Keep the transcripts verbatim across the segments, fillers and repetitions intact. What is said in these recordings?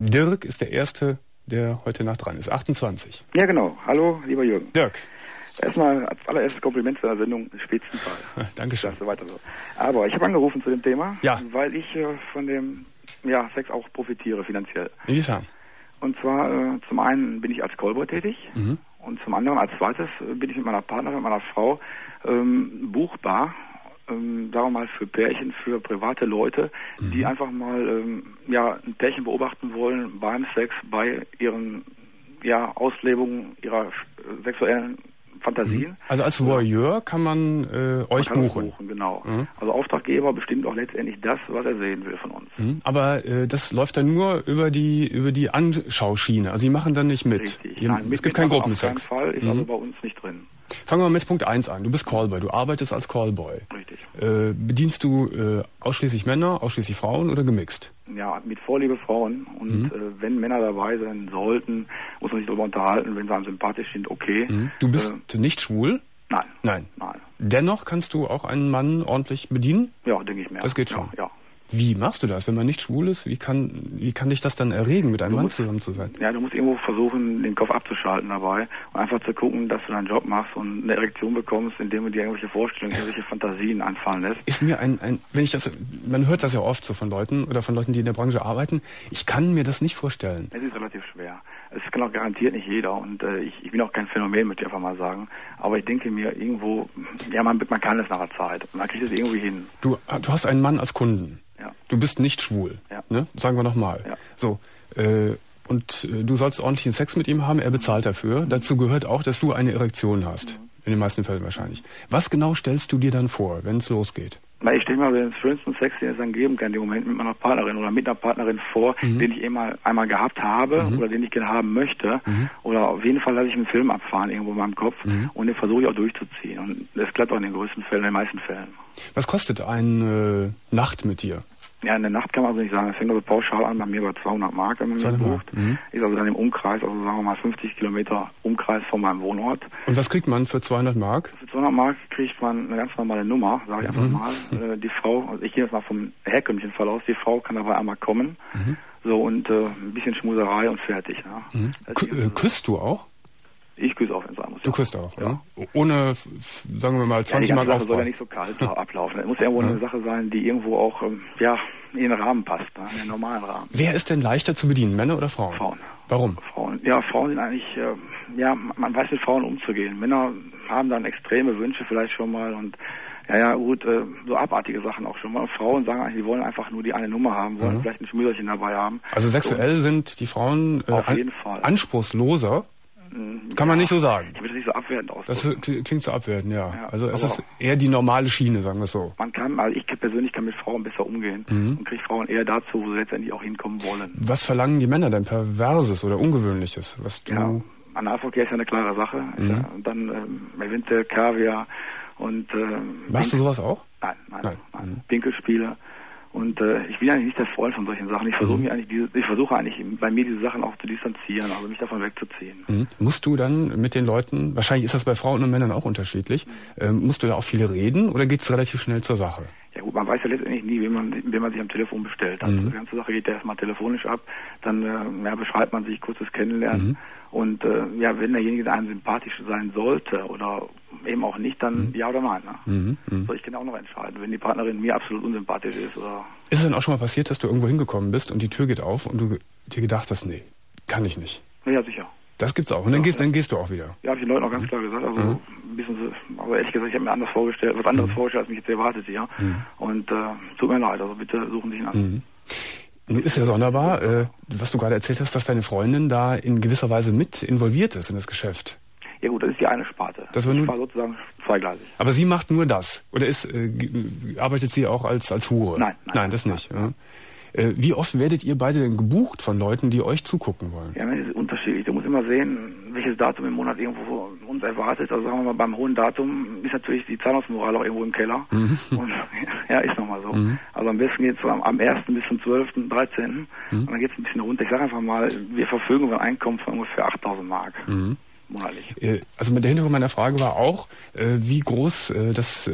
Dirk ist der Erste, der heute Nacht dran ist. achtundzwanzig. Ja, genau. Hallo, lieber Jürgen. Dirk. Erstmal als allererstes Kompliment zu der Sendung, Spitzenfall. Dankeschön. So weiter so. Aber ich habe angerufen zu dem Thema, ja. weil ich äh, von dem ja, Sex auch profitiere finanziell. Inwiefern? Und zwar äh, zum einen bin ich als Callboy tätig mhm. und zum anderen als zweites äh, bin ich mit meiner Partnerin, mit meiner Frau ähm, buchbar. Ähm, sagen wir mal für Pärchen, für private Leute, mhm. die einfach mal ähm, ja, ein Pärchen beobachten wollen beim Sex, bei ihren ja, Auslebungen ihrer äh, sexuellen Fantasien. Also als Voyeur kann man äh, euch man kann buchen. buchen. Genau. Mhm. Also Auftraggeber bestimmt auch letztendlich das, was er sehen will von uns. Mhm. Aber äh, das läuft dann nur über die über die Anschauschiene. Also Sie machen dann nicht mit. Richtig. Ihr, Nein, mit es gibt keinen Gruppensex. Auf keinen Fall, ist mhm. also bei uns nicht drin. Fangen wir mit Punkt eins an. Du bist Callboy. Du arbeitest als Callboy. Richtig. Äh, bedienst du äh, ausschließlich Männer, ausschließlich Frauen oder gemixt? Ja, mit Vorliebe Frauen. Und mhm. äh, wenn Männer dabei sein sollten, muss man sich darüber unterhalten. Wenn sie einem sympathisch sind, okay. Mhm. Du bist äh, nicht schwul? Nein. Nein. Nein. Dennoch kannst du auch einen Mann ordentlich bedienen? Ja, denke ich mir. Das geht schon. Ja, ja. Wie machst du das, wenn man nicht schwul ist? Wie kann, wie kann dich das dann erregen, mit einem du Mann musst, zusammen zu sein? Ja, du musst irgendwo versuchen, den Kopf abzuschalten dabei und einfach zu gucken, dass du deinen Job machst und eine Erektion bekommst, indem du dir irgendwelche Vorstellungen, irgendwelche Fantasien einfallen lässt. Ist mir ein, ein, wenn ich das, man hört das ja oft so von Leuten oder von Leuten, die in der Branche arbeiten. Ich kann mir das nicht vorstellen. Es ist relativ schwer. Es kann auch garantiert nicht jeder und äh, ich, ich bin auch kein Phänomen, möchte ich einfach mal sagen. Aber ich denke mir irgendwo, ja, man, man kann es nach der Zeit. Man kriegt es irgendwie hin. Du, du hast einen Mann als Kunden. Ja. Du bist nicht schwul, ja. ne? Sagen wir nochmal. Ja. So, äh, und äh, du sollst ordentlichen Sex mit ihm haben, er bezahlt dafür. Mhm. Dazu gehört auch, dass du eine Erektion hast. Mhm. In den meisten Fällen wahrscheinlich. Was genau stellst du dir dann vor, wenn es losgeht? Na, ich stelle mir den schönsten Sex, den es dann geben kann, im Moment mit meiner Partnerin oder mit einer Partnerin vor, mhm. den ich einmal, einmal gehabt habe mhm. oder den ich gerne haben möchte. Mhm. Oder auf jeden Fall lasse ich einen Film abfahren irgendwo in meinem Kopf mhm. und den versuche ich auch durchzuziehen. Und das klappt auch in den größten Fällen, in den meisten Fällen. Was kostet eine äh, Nacht mit dir? Ja, eine Nacht kann man also nicht sagen. Das fängt also pauschal an bei mir bei zweihundert Mark, wenn man mich bucht. Mhm. Ist also dann im Umkreis, also sagen wir mal fünfzig Kilometer Umkreis von meinem Wohnort. Und was kriegt man für zweihundert Mark? Für zweihundert Mark kriegt man eine ganz normale Nummer, sage ich einfach mhm. mal. Äh, die Frau, also ich gehe jetzt mal vom herkömmlichen Fall aus, die Frau kann dabei einmal kommen. Mhm. So und äh, ein bisschen Schmuserei und fertig. Ja. Mhm. K- küsst du auch? Ich küsse auch, wenn es sein muss. Du ja. küsst auch, ja. Ne? Ohne, sagen wir mal, zwanzig ja, Mark Sache soll ja Aufbau. nicht so kalt ablaufen. Es muss ja irgendwo ja. eine Sache sein, die irgendwo auch ähm, ja, in den Rahmen passt, ne? in den normalen Rahmen. Wer ist denn leichter zu bedienen, Männer oder Frauen? Frauen. Warum? Frauen. Ja, Frauen sind eigentlich, äh, ja, man weiß mit Frauen umzugehen. Männer haben dann extreme Wünsche vielleicht schon mal und ja, ja, gut, äh, so abartige Sachen auch schon mal. Und Frauen sagen eigentlich, die wollen einfach nur die eine Nummer haben, wollen mhm. vielleicht ein Schmüserchen dabei haben. Also sexuell so. Sind die Frauen äh, auf an- jeden Fall. anspruchsloser? Kann ja, man nicht so sagen. Ich will das nicht so abwertend ausdrücken. Das klingt so abwertend, ja. ja also es ist eher die normale Schiene, sagen wir es so. Man kann, also ich persönlich kann mit Frauen besser umgehen mhm. und kriege Frauen eher dazu, wo sie letztendlich auch hinkommen wollen. Was verlangen die Männer denn? Perverses oder Ungewöhnliches? Was du ja, Analverkehr ist ja eine klare Sache. Mhm. Ja, und dann ähm, eventuell Kaviar und... Ähm, Machst du sowas auch? Nein, nein, nein. nein. Mhm. Pinkelspiele. Und äh, ich bin eigentlich nicht der Freund von solchen Sachen. Ich versuche mhm. mir eigentlich diese, ich versuche eigentlich bei mir diese Sachen auch zu distanzieren, also mich davon wegzuziehen. Mhm. Musst du dann mit den Leuten, wahrscheinlich ist das bei Frauen und Männern auch unterschiedlich, mhm. ähm, musst du da auch viel reden oder geht es relativ schnell zur Sache? Ja gut, man weiß ja letztendlich nie, wenn man, wenn man sich am Telefon bestellt. Also mhm. die ganze Sache geht ja erstmal telefonisch ab, dann äh, ja, beschreibt man sich, kurzes Kennenlernen. Mhm. Und äh, ja, wenn derjenige einem sympathisch sein sollte oder eben auch nicht, dann mhm. ja oder nein. Ne? Mhm. Mhm. So, ich kann auch noch entscheiden, wenn die Partnerin mir absolut unsympathisch ist. Oder ist es denn auch schon mal passiert, dass du irgendwo hingekommen bist und die Tür geht auf und du dir gedacht hast, nee, kann ich nicht? Ja, sicher. Das gibt's auch. Und dann, ja, gehst, ja. dann gehst du auch wieder. Ja, habe ich den Leuten auch ganz klar gesagt. Also mhm. ein bisschen so, aber ehrlich gesagt, ich habe mir anders vorgestellt, was anderes mhm. vorgestellt, als mich jetzt erwartete, ja. Mhm. Und äh, tut mir leid, also bitte suchen Sie ihn an. Mhm. Nun ist ja sonderbar, äh, was du gerade erzählt hast, dass deine Freundin da in gewisser Weise mit involviert ist in das Geschäft. Ja gut, das ist die eine Sparte. Das war, nur, das war sozusagen zweigleisig. Aber sie macht nur das? Oder ist äh, arbeitet sie auch als als Hure? Nein, nein, nein das nicht. Nein. Ja. Äh, wie oft werdet ihr beide denn gebucht von Leuten, die euch zugucken wollen? Ja, das ist unterschiedlich. Du musst immer sehen, welches Datum im Monat irgendwo uns erwartet. Also sagen wir mal, beim hohen Datum ist natürlich die Zahlungsmoral auch irgendwo im Keller. Mhm. Und, ja, ist nochmal so. Mhm. Also am besten geht es am, am ersten bis zum zwölften, dreizehnten Mhm. Und dann geht es ein bisschen runter. Ich sage einfach mal, wir verfügen über ein Einkommen von ungefähr achttausend Mark. Mhm. Monatlich. Also der Hintergrund meiner Frage war auch, wie groß das,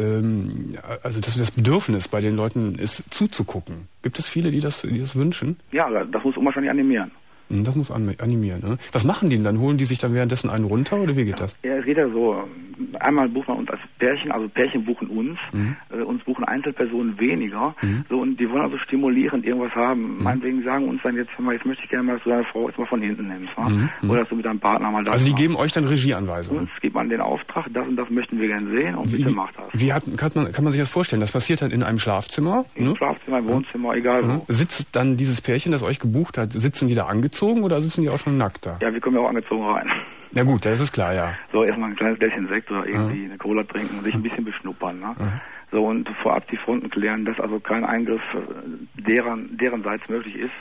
also das Bedürfnis bei den Leuten ist, zuzugucken. Gibt es viele, die das, die das wünschen? Ja, das muss unwahrscheinlich animieren. Das muss animieren. Ne? Was machen die denn dann? Holen die sich dann währenddessen einen runter oder wie geht das? Ja, es geht ja so. Einmal bucht man uns als Pärchen, also Pärchen buchen uns, mhm. äh, uns buchen Einzelpersonen weniger. Mhm. So, und die wollen also stimulierend irgendwas haben. Mhm. Meinetwegen sagen uns dann jetzt, jetzt möchte ich gerne mal, dass du deine Frau jetzt mal von hinten nimmst. Mhm. Oder dass du mit deinem Partner mal das Also die machst. geben euch dann Regieanweisungen? Uns gibt man den Auftrag, das und das möchten wir gerne sehen und wie, bitte macht das. Wie hat, kann, man, kann man sich das vorstellen? Das passiert dann in einem Schlafzimmer? Im ne? Schlafzimmer, im Wohnzimmer, egal mhm. wo. Sitzt dann dieses Pärchen, das euch gebucht hat, sitzen die da angezogen oder sitzen die auch schon nackt da? Ja, wir kommen ja auch angezogen rein. Na gut, das ist klar, ja. So, erstmal ein kleines Gläschen Sekt oder irgendwie ja. eine Cola trinken und sich ein bisschen beschnuppern. Ne? Ja. So, und vorab die Fronten klären, dass also kein Eingriff deren, derenseits möglich ist.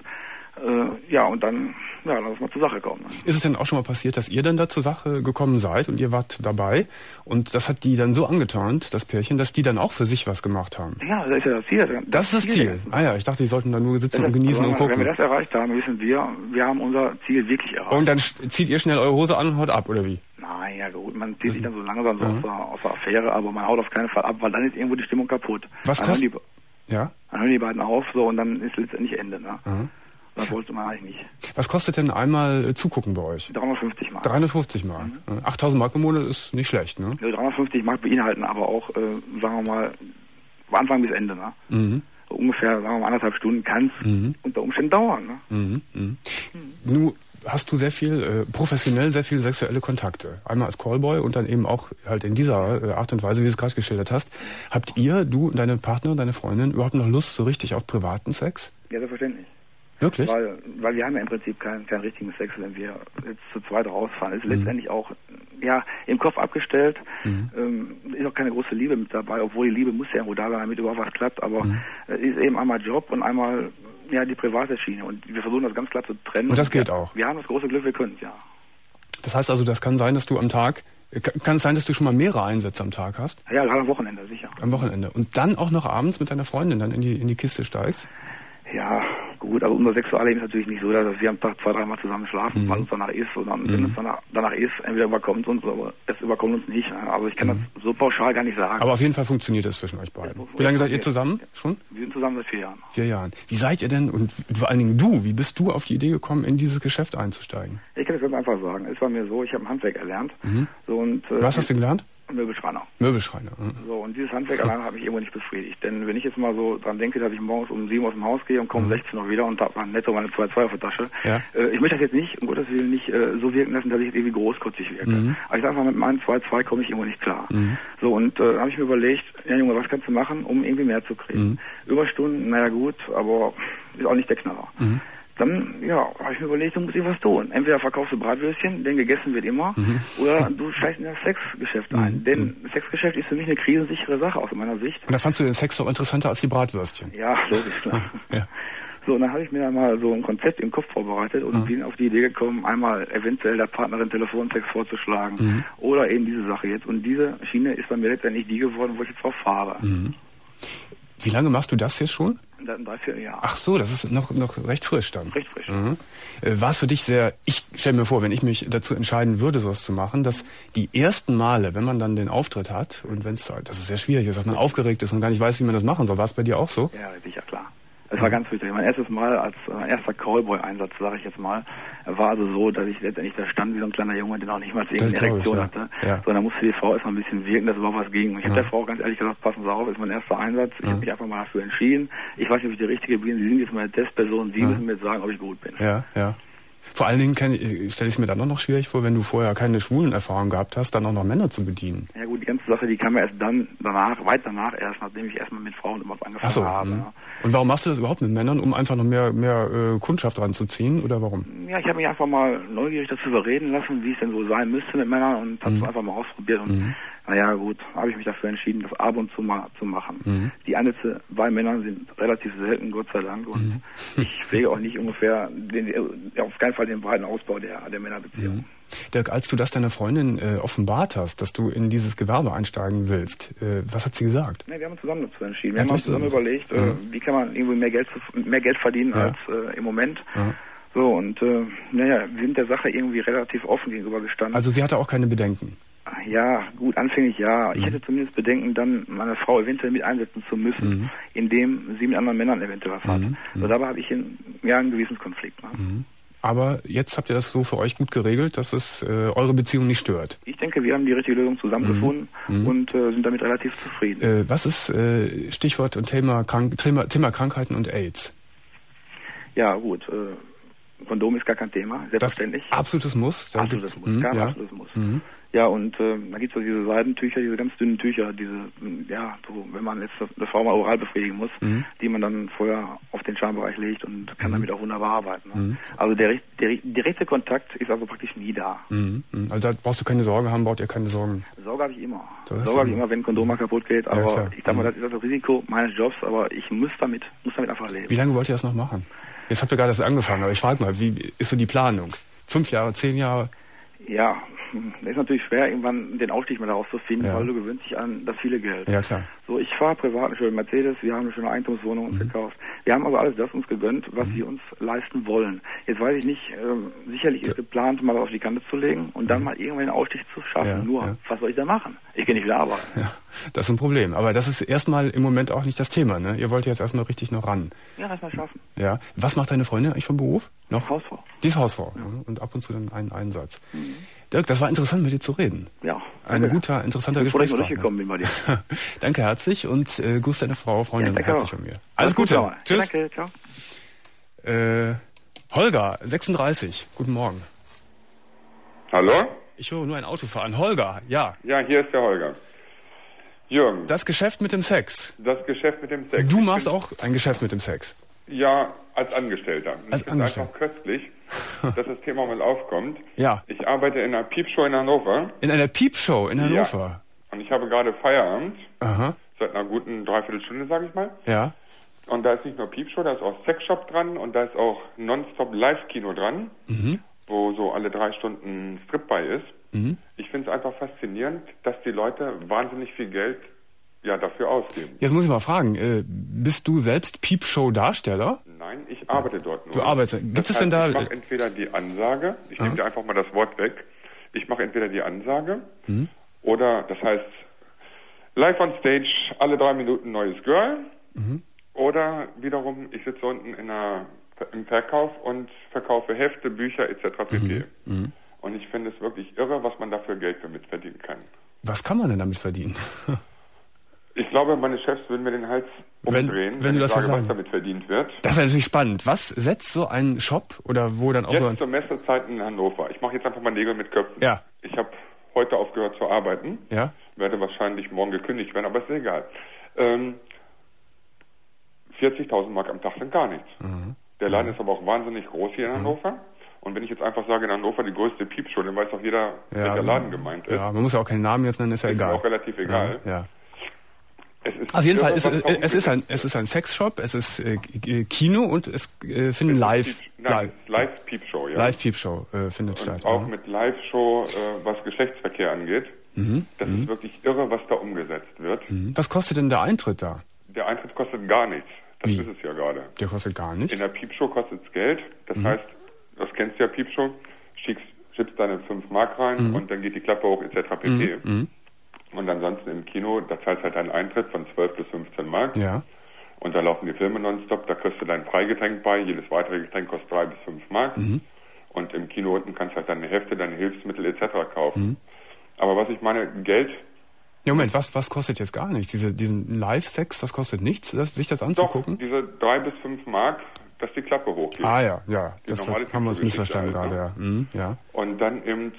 Äh, ja, und dann, ja, lass mal zur Sache kommen. Ne? Ist es denn auch schon mal passiert, dass ihr dann da zur Sache gekommen seid und ihr wart dabei und das hat die dann so angeturnt, das Pärchen, dass die dann auch für sich was gemacht haben? Ja, das ist ja das Ziel. Das, das ist das Ziel? Ah ja, ich dachte, die sollten da nur sitzen und genießen also, und gucken. Wenn wir das erreicht haben, wissen wir, wir haben unser Ziel wirklich erreicht. Und dann zieht ihr schnell eure Hose an und haut ab, oder wie? Nein, ja gut, man zieht sich dann so langsam so mhm. aus, der, aus der Affäre, aber man haut auf keinen Fall ab, weil dann ist irgendwo die Stimmung kaputt. Was dann kostet? Hören die, ja? Dann hören die beiden auf, so, und dann ist letztendlich Ende, ne? Mhm. Das wollte man eigentlich nicht. Was kostet denn einmal äh, zugucken bei euch? dreihundertfünfzig Mark. dreihundertfünfzig Mark. Mhm. achttausend Mark im Monat ist nicht schlecht, ne? Ja, dreihundertfünfzig Mark beinhalten aber auch, äh, sagen wir mal, von Anfang bis Ende, ne? Mhm. So ungefähr, sagen wir mal, anderthalb Stunden kann es mhm. unter Umständen dauern, ne? Mhm. Mhm. Mhm. Nun hast du sehr viel, äh, professionell sehr viele sexuelle Kontakte. Einmal als Callboy und dann eben auch halt in dieser äh, Art und Weise, wie du es gerade geschildert hast. Habt ihr, du und deine Partner, deine Freundin, überhaupt noch Lust so richtig auf privaten Sex? Ja, selbstverständlich. Wirklich? Weil, weil wir haben ja im Prinzip keinen, keinen richtigen Sex, wenn wir jetzt zu zweit rausfahren. Es ist mhm. letztendlich auch, ja, im Kopf abgestellt. Mhm. Ähm, ist auch keine große Liebe mit dabei, obwohl die Liebe muss ja irgendwo da sein, damit überhaupt was klappt. Aber mhm. es ist eben einmal Job und einmal, ja, die private Schiene. Und wir versuchen das ganz klar zu trennen. Und das geht wir, auch? Wir haben das große Glück, wir können es, ja. Das heißt also, das kann sein, dass du am Tag, kann es sein, dass du schon mal mehrere Einsätze am Tag hast? Ja, gerade am Wochenende, sicher. Am Wochenende. Und dann auch noch abends mit deiner Freundin dann in die, in die Kiste steigst? Ja, gut, also unser Sexualleben ist natürlich nicht so, dass wir am Tag zwei, dreimal zusammen schlafen, mhm. weil uns danach ist. Und dann, mhm. wenn es danach, danach ist, entweder überkommt uns, aber es überkommt uns nicht. Also ich kann mhm. das so pauschal gar nicht sagen. Aber auf jeden Fall funktioniert es zwischen euch beiden. Ja, wie lange seid ihr zusammen schon? Wir sind zusammen seit vier Jahren. Vier Jahren. Wie seid ihr denn, und vor allen Dingen du, wie bist du auf die Idee gekommen, in dieses Geschäft einzusteigen? Ich kann es ganz einfach sagen. Es war mir so, ich habe ein Handwerk erlernt. Mhm. So, und, äh, Was hast du gelernt? Möbelschreiner. Möbelschreiner. Mhm. So, und dieses Handwerk allein hat mich irgendwo nicht befriedigt. Denn wenn ich jetzt mal so dran denke, dass ich morgens um sieben aus dem Haus gehe und komme um mhm. sechzehn Uhr wieder und habe netto meine zwei Komma zwei auf der Tasche, ja. äh, ich möchte das jetzt nicht, um Gottes Willen, nicht äh, so wirken lassen, dass ich jetzt irgendwie großkotzig wirke. Mhm. Aber ich sage mal, mit meinen zwei Komma zwei komme ich irgendwo nicht klar. Mhm. So, und äh, habe ich mir überlegt, ja Junge, was kannst du machen, um irgendwie mehr zu kriegen? Mhm. Überstunden, naja gut, aber ist auch nicht der Knaller. Mhm. Dann, ja, habe ich mir überlegt, du musst irgendwas tun. Entweder verkaufst du Bratwürstchen, denn gegessen wird immer, mhm. oder du steigst in das Sexgeschäft ein. Mhm. Denn das Sexgeschäft ist für mich eine krisensichere Sache aus meiner Sicht. Und da fandst du den Sex doch interessanter als die Bratwürstchen? Ja, logisch, klar. ja. So, und dann habe ich mir dann mal so ein Konzept im Kopf vorbereitet und mhm. bin auf die Idee gekommen, einmal eventuell der Partnerin Telefonsex vorzuschlagen mhm. oder eben diese Sache jetzt. Und diese Schiene ist bei mir letztendlich die geworden, wo ich jetzt drauf fahre. Mhm. Wie lange machst du das jetzt schon? Seit ein Dreivierteljahr. Ach so, das ist noch noch recht frisch dann. Recht frisch. Mhm. Äh, war es für dich sehr, ich stelle mir vor, wenn ich mich dazu entscheiden würde, sowas zu machen, dass die ersten Male, wenn man dann den Auftritt hat und wenn es, das ist sehr schwierig ist, dass man aufgeregt ist und gar nicht weiß, wie man das machen soll. War es bei dir auch so? Ja, sicher, klar. Es war ganz wichtig. Mein erstes Mal als äh, erster Callboy-Einsatz, sage ich jetzt mal, war also so, dass ich letztendlich da stand wie so ein kleiner Junge, der noch nicht mal irgendeine Erektion ich, ja. hatte. Ja. Sondern musste die Frau erstmal ein bisschen wirken, dass überhaupt was ging. Und ich ja. habe der Frau ganz ehrlich gesagt, passen Sie auf, ist mein erster Einsatz. Ich ja. habe mich einfach mal dafür entschieden. Ich weiß nicht, ob ich die richtige bin. Sie sind jetzt meine Testperson. Sie ja. müssen mir jetzt sagen, ob ich gut bin. Ja, ja. Vor allen Dingen stelle ich es mir dann auch noch schwierig vor, wenn du vorher keine schwulen Erfahrung gehabt hast, dann auch noch Männer zu bedienen. Ja gut, die ganze Sache, die kam ja erst dann, danach, weit danach erst, nachdem ich erstmal mit Frauen überhaupt angefangen so, habe. Mh. Und warum machst du das überhaupt mit Männern, um einfach noch mehr mehr äh, Kundschaft ranzuziehen, oder warum? Ja, ich habe mich einfach mal neugierig dazu überreden lassen, wie es denn so sein müsste mit Männern und habe es mhm. einfach mal ausprobiert und mhm. naja gut, habe ich mich dafür entschieden, das ab und zu mal zu machen. Mhm. Die Einsätze bei Männern sind relativ selten, Gott sei Dank, und mhm. ich pflege auch nicht ungefähr, den, auf keinen Fall den breiten Ausbau der, der Männerbeziehung. Mhm. Dirk, als du das deiner Freundin äh, offenbart hast, dass du in dieses Gewerbe einsteigen willst, äh, was hat sie gesagt? Nee, wir haben uns zusammen dazu entschieden. Wir ja, haben uns zusammen überlegt, äh, ja. wie kann man irgendwie mehr Geld, mehr Geld verdienen ja. als äh, im Moment. Ja. So, und äh, naja, wir sind der Sache irgendwie relativ offen gegenüber gestanden. Also sie hatte auch keine Bedenken? Ja, gut, anfänglich ja. Mhm. Ich hätte zumindest Bedenken, dann meine Frau eventuell mit einsetzen zu müssen, mhm. indem sie mit anderen Männern eventuell was hat. Mhm. So, dabei habe ich einen, ja, einen Gewissenskonflikt. Ne? Mhm. Aber jetzt habt ihr das so für euch gut geregelt, dass es äh, eure Beziehung nicht stört. Ich denke, wir haben die richtige Lösung zusammengefunden mhm. und äh, sind damit relativ zufrieden. Äh, was ist äh, Stichwort und Thema, Krank Thema, Thema Krankheiten und AIDS? Ja, gut. Äh, Kondom ist gar kein Thema, selbstverständlich. Das absolutes Muss. Da absolutes Muss, mh, ganz ja. absolutes Muss. Mhm. Ja, und äh, da gibt es so diese Seidentücher, diese ganz dünnen Tücher, diese, ja, so, wenn man jetzt eine Frau mal oral befriedigen muss, mhm. die man dann vorher auf den Schambereich legt und kann mhm. damit auch wunderbar arbeiten. Ne? Mhm. Also der, der direkte Kontakt ist also praktisch nie da. Mhm. Also da brauchst du keine Sorge haben, baut ihr keine Sorgen? Sorge habe ich immer. Sorge habe ich immer, wenn ein Kondom mal kaputt geht, aber ja, ich sag mal, das ist das Risiko meines Jobs, aber ich muss damit, muss damit einfach leben. Wie lange wollt ihr das noch machen? Jetzt habt ihr gerade das angefangen, aber ich frage mal, wie ist so die Planung? Fünf Jahre, zehn Jahre? Ja, das ist natürlich schwer, irgendwann den Aufstieg mal daraus zu finden, ja. weil du gewöhnst dich an das viele Geld. Ja, klar. So, ich fahre privat eine schöne Mercedes, wir haben eine schöne Eigentumswohnung uns mhm. gekauft. Wir haben also alles das uns gegönnt, was mhm. wir uns leisten wollen. Jetzt weiß ich nicht, ähm, sicherlich ist geplant, mal auf die Kante zu legen und dann mhm. mal irgendwann den Aufstieg zu schaffen. Ja, Nur, ja. was soll ich da machen? Ich gehe nicht wieder arbeiten. Ja, das ist ein Problem. Aber das ist erstmal im Moment auch nicht das Thema, ne? Ihr wollt jetzt erstmal richtig noch ran. Ja, erstmal schaffen. Ja. Was macht deine Freundin eigentlich vom Beruf? Noch? Hausfrau. Die ist Hausfrau. Ja. Und ab und zu dann einen Einsatz. Mhm. Dirk, das war interessant, mit dir zu reden. Ja. Ein guter, interessanter Gesprächspartner. Ich bin bei dir. Danke herzlich und äh, Gruß deine Frau, Freundin, ja, herzlich von mir. Alles Gute. Gut, Tschüss. Ja, danke, ciao. Äh, Holger, sechsunddreißig. Guten Morgen. Hallo? Ich höre nur ein Auto fahren. Holger, ja. Ja, hier ist der Holger. Jürgen. Das Geschäft mit dem Sex. Das Geschäft mit dem Sex. Du machst auch ein Geschäft mit dem Sex. Ja, als Angestellter. Als ich Angestellter. Es ist einfach köstlich, dass das Thema mal aufkommt. Ja. Ich arbeite in einer Piepshow in Hannover. In einer Piepshow in Hannover? Ja. Und ich habe gerade Feierabend. Aha. Seit einer guten Dreiviertelstunde, sage ich mal. Ja. Und da ist nicht nur Piepshow, da ist auch Sexshop dran und da ist auch Nonstop Live-Kino dran, mhm. wo so alle drei Stunden Strip bei ist. Mhm. Ich finde es einfach faszinierend, dass die Leute wahnsinnig viel Geld ja dafür ausgeben. Jetzt muss ich mal fragen, äh, bist du selbst Piepshow-Darsteller? Nein, ich arbeite dort nur. Du arbeitest. Gibt das es heißt, denn da... Ich mache entweder die Ansage, ich nehme dir einfach mal das Wort weg, ich mache entweder die Ansage mhm. oder das heißt live on stage, alle drei Minuten neues Girl mhm. oder wiederum, ich sitze unten in einer, im Verkauf und verkaufe Hefte, Bücher et cetera pp. Mhm. Mhm. Und ich finde es wirklich irre, was man dafür Geld damit verdienen kann. Was kann man denn damit verdienen? Ich glaube, meine Chefs würden mir den Hals umdrehen, wenn, wenn, wenn ich sage, was damit verdient wird. Das ist natürlich spannend. Was setzt so ein Shop oder wo dann auch jetzt so ein... zur Messezeit in Hannover. Ich mache jetzt einfach mal Nägel mit Köpfen. Ja. Ich habe heute aufgehört zu arbeiten. Ja. Werde wahrscheinlich morgen gekündigt werden, aber ist egal. Ähm, vierzigtausend Mark am Tag sind gar nichts. Mhm. Der Laden mhm. ist aber auch wahnsinnig groß hier in Hannover. Mhm. Und wenn ich jetzt einfach sage, in Hannover die größte Piepshow, dann weiß auch jeder, ja, welcher Laden gemeint ist. Ja, man muss ja auch keinen Namen jetzt nennen, ist ja ist egal. Ist auch relativ egal. Ja. ja. Es ist Auf jeden Fall, es, es, es, ist ein, es ist ein Sexshop, es ist äh, Kino und es äh, findet live... Nein, Live-Piepshow, ja. Live-Piepshow äh, findet und statt. Auch ja. mit Live-Show, äh, was Geschlechtsverkehr angeht. Mhm. Das mhm. ist wirklich irre, was da umgesetzt wird. Mhm. Was kostet denn der Eintritt da? Der Eintritt kostet gar nichts. Das Wie? ist es ja gerade. Der kostet gar nichts? In der Piepshow kostet es Geld. Das mhm. heißt, das kennst du ja, Piepshow, schickst, schiebst deine fünf Mark rein mhm. und dann geht die Klappe hoch et cetera pp. Mhm. Und ansonsten im Kino, da zahlst halt einen Eintritt von zwölf bis fünfzehn Mark. Ja. Und da laufen die Filme nonstop, da kriegst du dein Freigetränk bei, jedes weitere Getränk kostet drei bis fünf Mark. Mhm. Und im Kino unten kannst du halt deine Hefte, deine Hilfsmittel et cetera kaufen. Mhm. Aber was ich meine, Geld... Ja, Moment, was, was kostet jetzt gar nichts? Diese, diesen Live-Sex, das kostet nichts, das, sich das anzugucken? Doch, diese drei bis fünf Mark, dass die Klappe hochgeht. Ah ja, ja, die das haben wir uns missverstanden gerade, ja. Mhm, ja. Und dann eben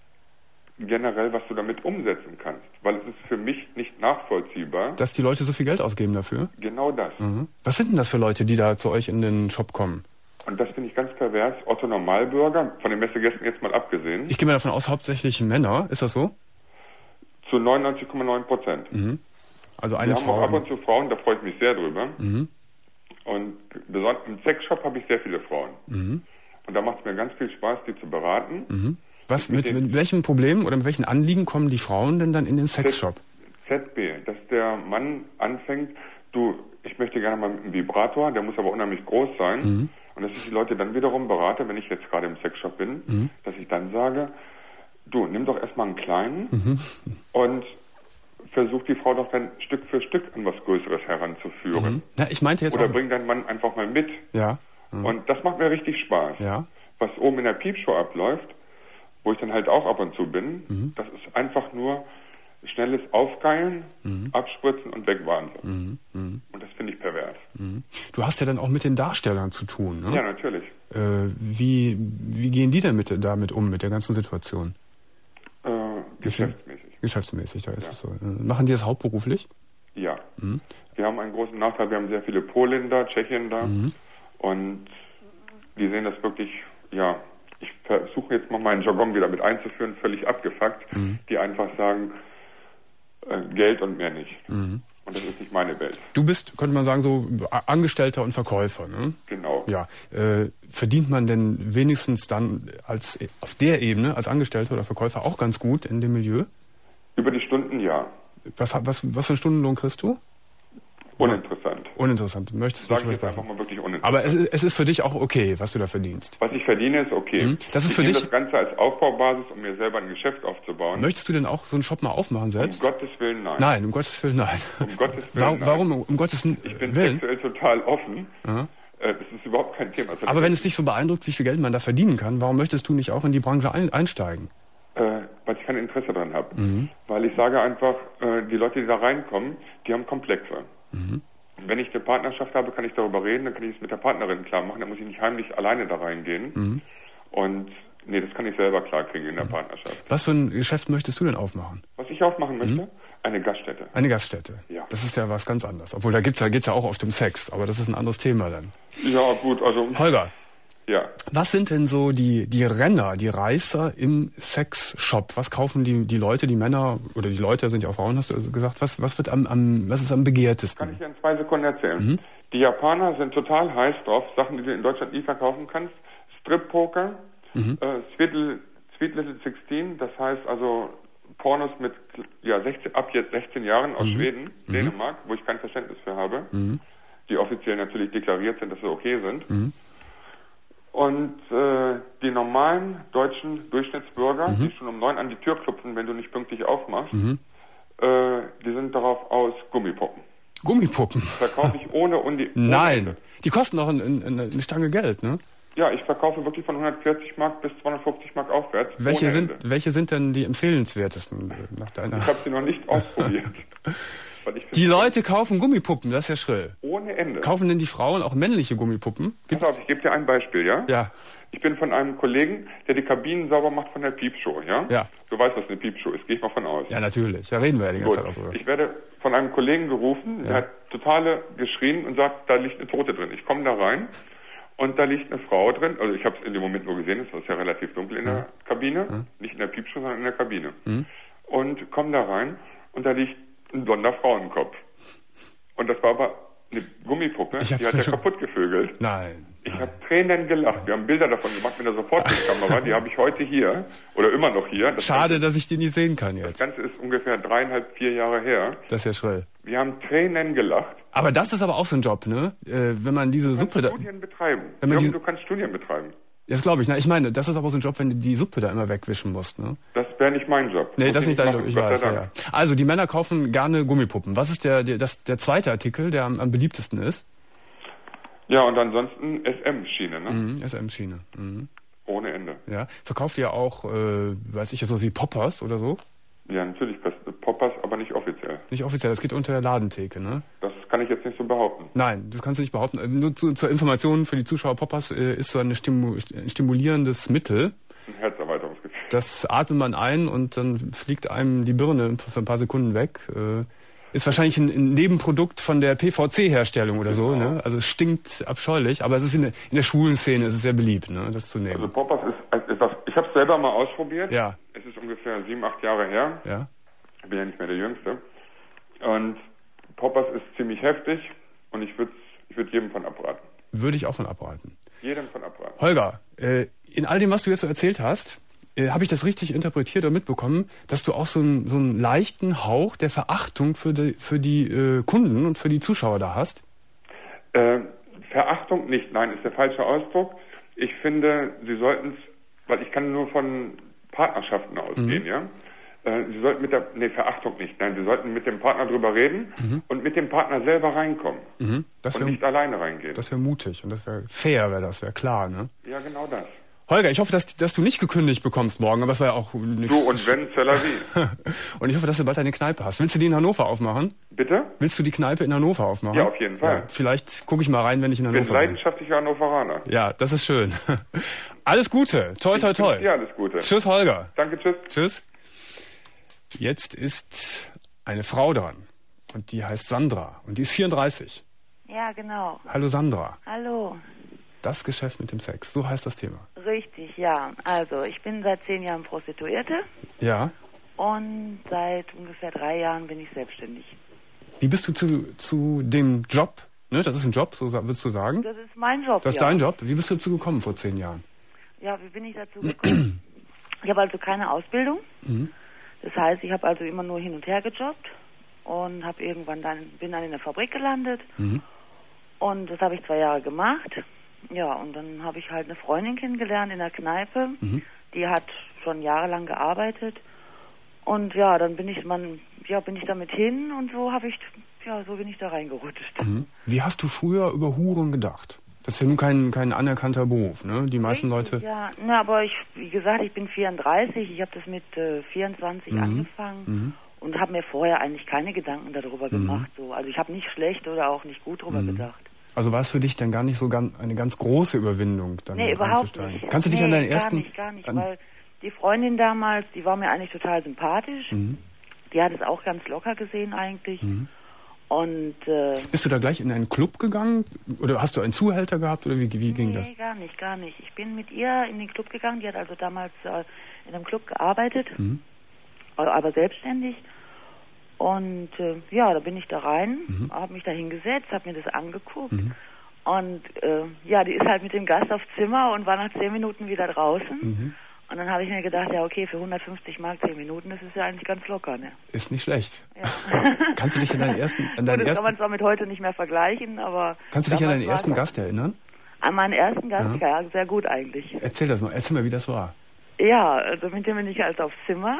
generell, was du damit umsetzen kannst. Weil es ist für mich nicht nachvollziehbar. Dass die Leute so viel Geld ausgeben dafür? Genau das. Mhm. Was sind denn das für Leute, die da zu euch in den Shop kommen? Und das finde ich ganz pervers. Otto Normalbürger, von den Messegästen jetzt mal abgesehen. Ich gehe mal davon aus, hauptsächlich Männer. Ist das so? Zu neunundneunzig Komma neun Prozent. Mhm. Also eine Wir Frau. Wir haben auch ab und zu Frauen, da freue ich mich sehr drüber. Mhm. Und besonders im Sexshop habe ich sehr viele Frauen. Mhm. Und da macht es mir ganz viel Spaß, die zu beraten. Mhm. Was, mit, mit, mit welchen Problemen oder mit welchen Anliegen kommen die Frauen denn dann in den Sexshop? Z B, dass der Mann anfängt, du, ich möchte gerne mal mit einem Vibrator, der muss aber unheimlich groß sein. Mhm. Und dass ich die Leute dann wiederum berate, wenn ich jetzt gerade im Sexshop bin, mhm. dass ich dann sage, du, nimm doch erstmal einen kleinen mhm. und versuch die Frau doch dann Stück für Stück an was Größeres heranzuführen. Mhm. Ja, ich meinte jetzt Oder auch... bring deinen Mann einfach mal mit. Ja. Mhm. Und das macht mir richtig Spaß. Ja. was oben in der Piepshow abläuft, wo ich dann halt auch ab und zu bin, mhm. das ist einfach nur schnelles Aufgeilen, mhm. abspritzen und wegwahnsinn. Mhm. Und das finde ich pervers. Mhm. Du hast ja dann auch mit den Darstellern zu tun, ne? Ja, natürlich. Äh, wie, wie gehen die denn mit, damit um, mit der ganzen Situation? Äh, geschäftsmäßig. Geschäftsmäßig, da ist ja. es so. Äh, machen die das hauptberuflich? Ja. Mhm. Wir haben einen großen Nachteil, wir haben sehr viele Polen da, Tschechien da mhm. und die sehen das wirklich, ja, ich versuche jetzt mal meinen Jargon wieder mit einzuführen, völlig abgefuckt, mhm. die einfach sagen, äh, Geld und mehr nicht. Mhm. Und das ist nicht meine Welt. Du bist, könnte man sagen, so Angestellter und Verkäufer, ne? Genau. Ja. Äh, verdient man denn wenigstens dann als auf der Ebene, als Angestellter oder Verkäufer auch ganz gut in dem Milieu? Über die Stunden, ja. Was, was, was für einen Stundenlohn kriegst du? Uninteressant. Uninteressant. Möchtest du Sag ich jetzt einfach mal wirklich uninteressant. Aber es, es ist für dich auch okay, was du da verdienst. Was ich verdiene, ist okay. Mhm. Das ist ich für nehme dich das Ganze als Aufbaubasis, um mir selber ein Geschäft aufzubauen. Möchtest du denn auch so einen Shop mal aufmachen selbst? Um Gottes Willen, nein. Nein, um Gottes Willen, nein. Um Gottes Willen, warum, nein. Warum, um Gottes Willen? Ich bin sexuell total offen. Aha. Das ist überhaupt kein Thema. Aber wenn es dich so beeindruckt, wie viel Geld man da verdienen kann, warum möchtest du nicht auch in die Branche ein, einsteigen? Äh, weil ich kein Interesse daran habe. Mhm. Weil ich sage einfach, äh, die Leute, die da reinkommen, die haben Komplexe. Mhm. Wenn ich eine Partnerschaft habe, kann ich darüber reden, dann kann ich es mit der Partnerin klar machen, dann muss ich nicht heimlich alleine da reingehen. Mhm. Und nee, das kann ich selber klar kriegen in der mhm. Partnerschaft. Was für ein Geschäft möchtest du denn aufmachen? Was ich aufmachen möchte? Mhm. Eine Gaststätte. Eine Gaststätte? Ja. Das ist ja was ganz anderes. Obwohl, da gibt's ja, geht's ja auch oft um Sex, aber das ist ein anderes Thema dann. Ja, gut, also... Holger. Ja. Was sind denn so die, die Renner, die Reißer im Sexshop? Was kaufen die, die Leute, die Männer, oder die Leute sind ja auch Frauen, hast du gesagt, was, was wird am, am, was ist am begehrtesten? Kann ich dir in zwei Sekunden erzählen. Mhm. Die Japaner sind total heiß drauf, Sachen, die du in Deutschland nie verkaufen kannst. Strip-Poker, mhm. äh, Sweet, Little, Sweet Little sixteen, das heißt also Pornos mit ja, sechzehn, ab jetzt sechzehn Jahren aus mhm. Schweden, mhm. Dänemark, wo ich kein Verständnis für habe, mhm. die offiziell natürlich deklariert sind, dass sie okay sind. Mhm. Und äh, die normalen deutschen Durchschnittsbürger, mhm. die schon um neun an die Tür klopfen, wenn du nicht pünktlich aufmachst, mhm. äh, die sind darauf aus Gummipuppen. Gummipuppen? Verkaufe ich ohne und die. Nein, Ende. Die kosten auch ein, ein, eine Stange Geld, ne? Ja, ich verkaufe wirklich von hundertvierzig Mark bis zweihundertfünfzig Mark aufwärts. Welche sind, Ende. welche sind denn die empfehlenswertesten nach deiner? Ich habe sie noch nicht ausprobiert. Die Leute kaufen Gummipuppen, das ist ja schrill. Ohne Ende. Kaufen denn die Frauen auch männliche Gummipuppen? Gibt's? Pass auf, ich gebe dir ein Beispiel, ja? Ja. Ich bin von einem Kollegen, der die Kabinen sauber macht von der Piepshow, ja? Ja. Du weißt, was eine Piepshow ist, gehe ich mal von aus. Ja, natürlich. Da reden wir ja die ganze Gut. Zeit auch drüber. Ich werde von einem Kollegen gerufen, ja. der hat totale geschrien und sagt, da liegt eine Tote drin. Ich komme da rein und da liegt eine Frau drin. Also ich habe es in dem Moment nur gesehen, es ist ja relativ dunkel in ja. der Kabine. Ja. Nicht in der Piepshow, sondern in der Kabine. Mhm. Und komme da rein und da liegt ein blonder Frauenkopf. Und das war aber eine Gummipuppe, die hat er kaputt gevögelt. Nein. Ich habe Tränen gelacht. Wir haben Bilder davon gemacht mit der Sofortbildkamera. Die habe ich heute hier oder immer noch hier. Das Schade, Ganze, dass ich die nicht sehen kann jetzt. Das Ganze ist ungefähr dreieinhalb, vier Jahre her. Das ist ja schrill. Wir haben Tränen gelacht. Aber das ist aber auch so ein Job, ne? Äh, wenn man diese du Suppe da... Studien betreiben. Wenn man glaube, die, du kannst Studien betreiben. Das glaube ich. Ne? Ich meine, das ist aber so ein Job, wenn du die Suppe da immer wegwischen musst, ne? Das wäre nicht mein Job. Nee, das ist nicht dein Job, ich weiß. Ja, ja. Also, die Männer kaufen gerne Gummipuppen. Was ist der, der, das, der zweite Artikel, der am, am beliebtesten ist? Ja, und ansonsten S M-Schiene, ne? Mhm, S M-Schiene. Mhm. Ohne Ende. Ja. Verkauft ihr auch, äh, weiß ich, so wie Poppers oder so? Ja, natürlich. Poppers, aber nicht offiziell. Nicht offiziell, das geht unter der Ladentheke, ne? Das kann ich jetzt nicht so behaupten. Nein, das kannst du nicht behaupten. Nur zu, zur Information für die Zuschauer, Poppers äh, ist so eine Stimu ein stimulierendes Mittel. Ein Herzerweiterungsgefühl. Das atmet man ein und dann fliegt einem die Birne für ein paar Sekunden weg. Äh, ist wahrscheinlich ein, ein Nebenprodukt von der P V C-Herstellung oder genau. so, ne? Also es stinkt abscheulich, aber es ist in der, in der schwulen Szene ist es sehr beliebt, ne? Das zu nehmen. Also Poppers ist etwas, ich habe es selber mal ausprobiert. Ja. Es ist ungefähr sieben, acht Jahre her. Ja. Ich bin ja nicht mehr der Jüngste. Und Poppers ist ziemlich heftig und ich würde ich würd jedem von abraten. Würde ich auch von abraten. Jedem von abraten. Holger, äh, in all dem, was du jetzt so erzählt hast, äh, habe ich das richtig interpretiert oder mitbekommen, dass du auch so, ein, so einen leichten Hauch der Verachtung für die, für die äh, Kunden und für die Zuschauer da hast? Äh, Verachtung nicht, nein, ist der falsche Ausdruck. Ich finde, sie sollten es, weil ich kann nur von Partnerschaften ausgehen, mhm. ja. Sie sollten mit der, nee, Verachtung nicht, nein, Sie sollten mit dem Partner drüber reden mhm. und mit dem Partner selber reinkommen mhm. das und wär, nicht alleine reingehen. Das wäre mutig und das wäre fair, wäre das, wäre klar, ne? Ja, genau das. Holger, ich hoffe, dass, dass du nicht gekündigt bekommst morgen, aber es war ja auch nichts. So, und wenn, c'est la vie. Und ich hoffe, dass du bald eine Kneipe hast. Willst du die in Hannover aufmachen? Bitte? Willst du die Kneipe in Hannover aufmachen? Ja, auf jeden Fall. Ja, vielleicht gucke ich mal rein, wenn ich in Hannover bin. Ich bin leidenschaftlicher Hannoveraner. Ja, das ist schön. Alles Gute. Toi, toi, toi. Ja, alles Gute. Tschüss, Holger. Danke, tschüss. Tschüss. Jetzt ist eine Frau dran. Und die heißt Sandra. Und die ist vierunddreißig. Ja, genau. Hallo, Sandra. Hallo. Das Geschäft mit dem Sex, so heißt das Thema. Richtig, ja. Also, ich bin seit zehn Jahren Prostituierte. Ja. Und seit ungefähr drei Jahren bin ich selbstständig. Wie bist du zu, zu dem Job, ne, das ist ein Job, so würdest du sagen? Das ist mein Job, Das ist ja. dein Job. Wie bist du dazu gekommen vor zehn Jahren? Ja, wie bin ich dazu gekommen? Ich habe also keine Ausbildung. Mhm. Das heißt, ich habe also immer nur hin und her gejobbt und habe irgendwann dann, bin dann in der Fabrik gelandet. Mhm. Und das habe ich zwei Jahre gemacht. Ja, und dann habe ich halt eine Freundin kennengelernt in der Kneipe. Mhm. Die hat schon jahrelang gearbeitet. Und ja, dann bin ich man, ja, bin ich damit hin und so habe ich, ja, so bin ich da reingerutscht. Mhm. Wie hast du früher über Huren gedacht? Das ist ja nun kein, kein anerkannter Beruf, ne? Die meisten Richtig, Leute. Ja, na, aber ich, wie gesagt, ich bin vierunddreißig. Ich habe das mit äh, vierundzwanzig Mhm. angefangen. Mhm. Und habe mir vorher eigentlich keine Gedanken darüber Mhm. gemacht. So. Also ich habe nicht schlecht oder auch nicht gut darüber Mhm. gedacht. Also war es für dich dann gar nicht so ganz, eine ganz große Überwindung, dann Nee, überhaupt einzusteigen? nicht. Kannst du dich nee, an deinen ersten... gar nicht, gar nicht, an, weil die Freundin damals, die war mir eigentlich total sympathisch. Mhm. Die hat es auch ganz locker gesehen eigentlich. Mhm. Und äh, Bist du da gleich in einen Club gegangen? Oder hast du einen Zuhälter gehabt? Oder wie, wie ging nee, das? gar nicht, gar nicht. Ich bin mit ihr in den Club gegangen. Die hat also damals äh, in einem Club gearbeitet, Mhm. aber selbstständig. Und äh, ja, da bin ich da rein, Mhm. habe mich da hingesetzt, habe mir das angeguckt. Mhm. Und äh, ja, die ist halt mit dem Gast aufs Zimmer und war nach zehn Minuten wieder draußen. Mhm. Und dann habe ich mir gedacht, ja okay, für hundertfünfzig Mark zehn Minuten, das ist ja eigentlich ganz locker, ne? Ist nicht schlecht. Ja. Kannst du dich an deinen ersten... An Gut, deinen das ersten kann man zwar mit heute nicht mehr vergleichen, aber... kannst du dich an damals deinen war ersten das- Gast erinnern? An meinen ersten Gast, Ja. ja, sehr gut eigentlich. Erzähl das mal. Erzähl mal, wie das war. Ja, also mit dem bin ich halt aufs Zimmer.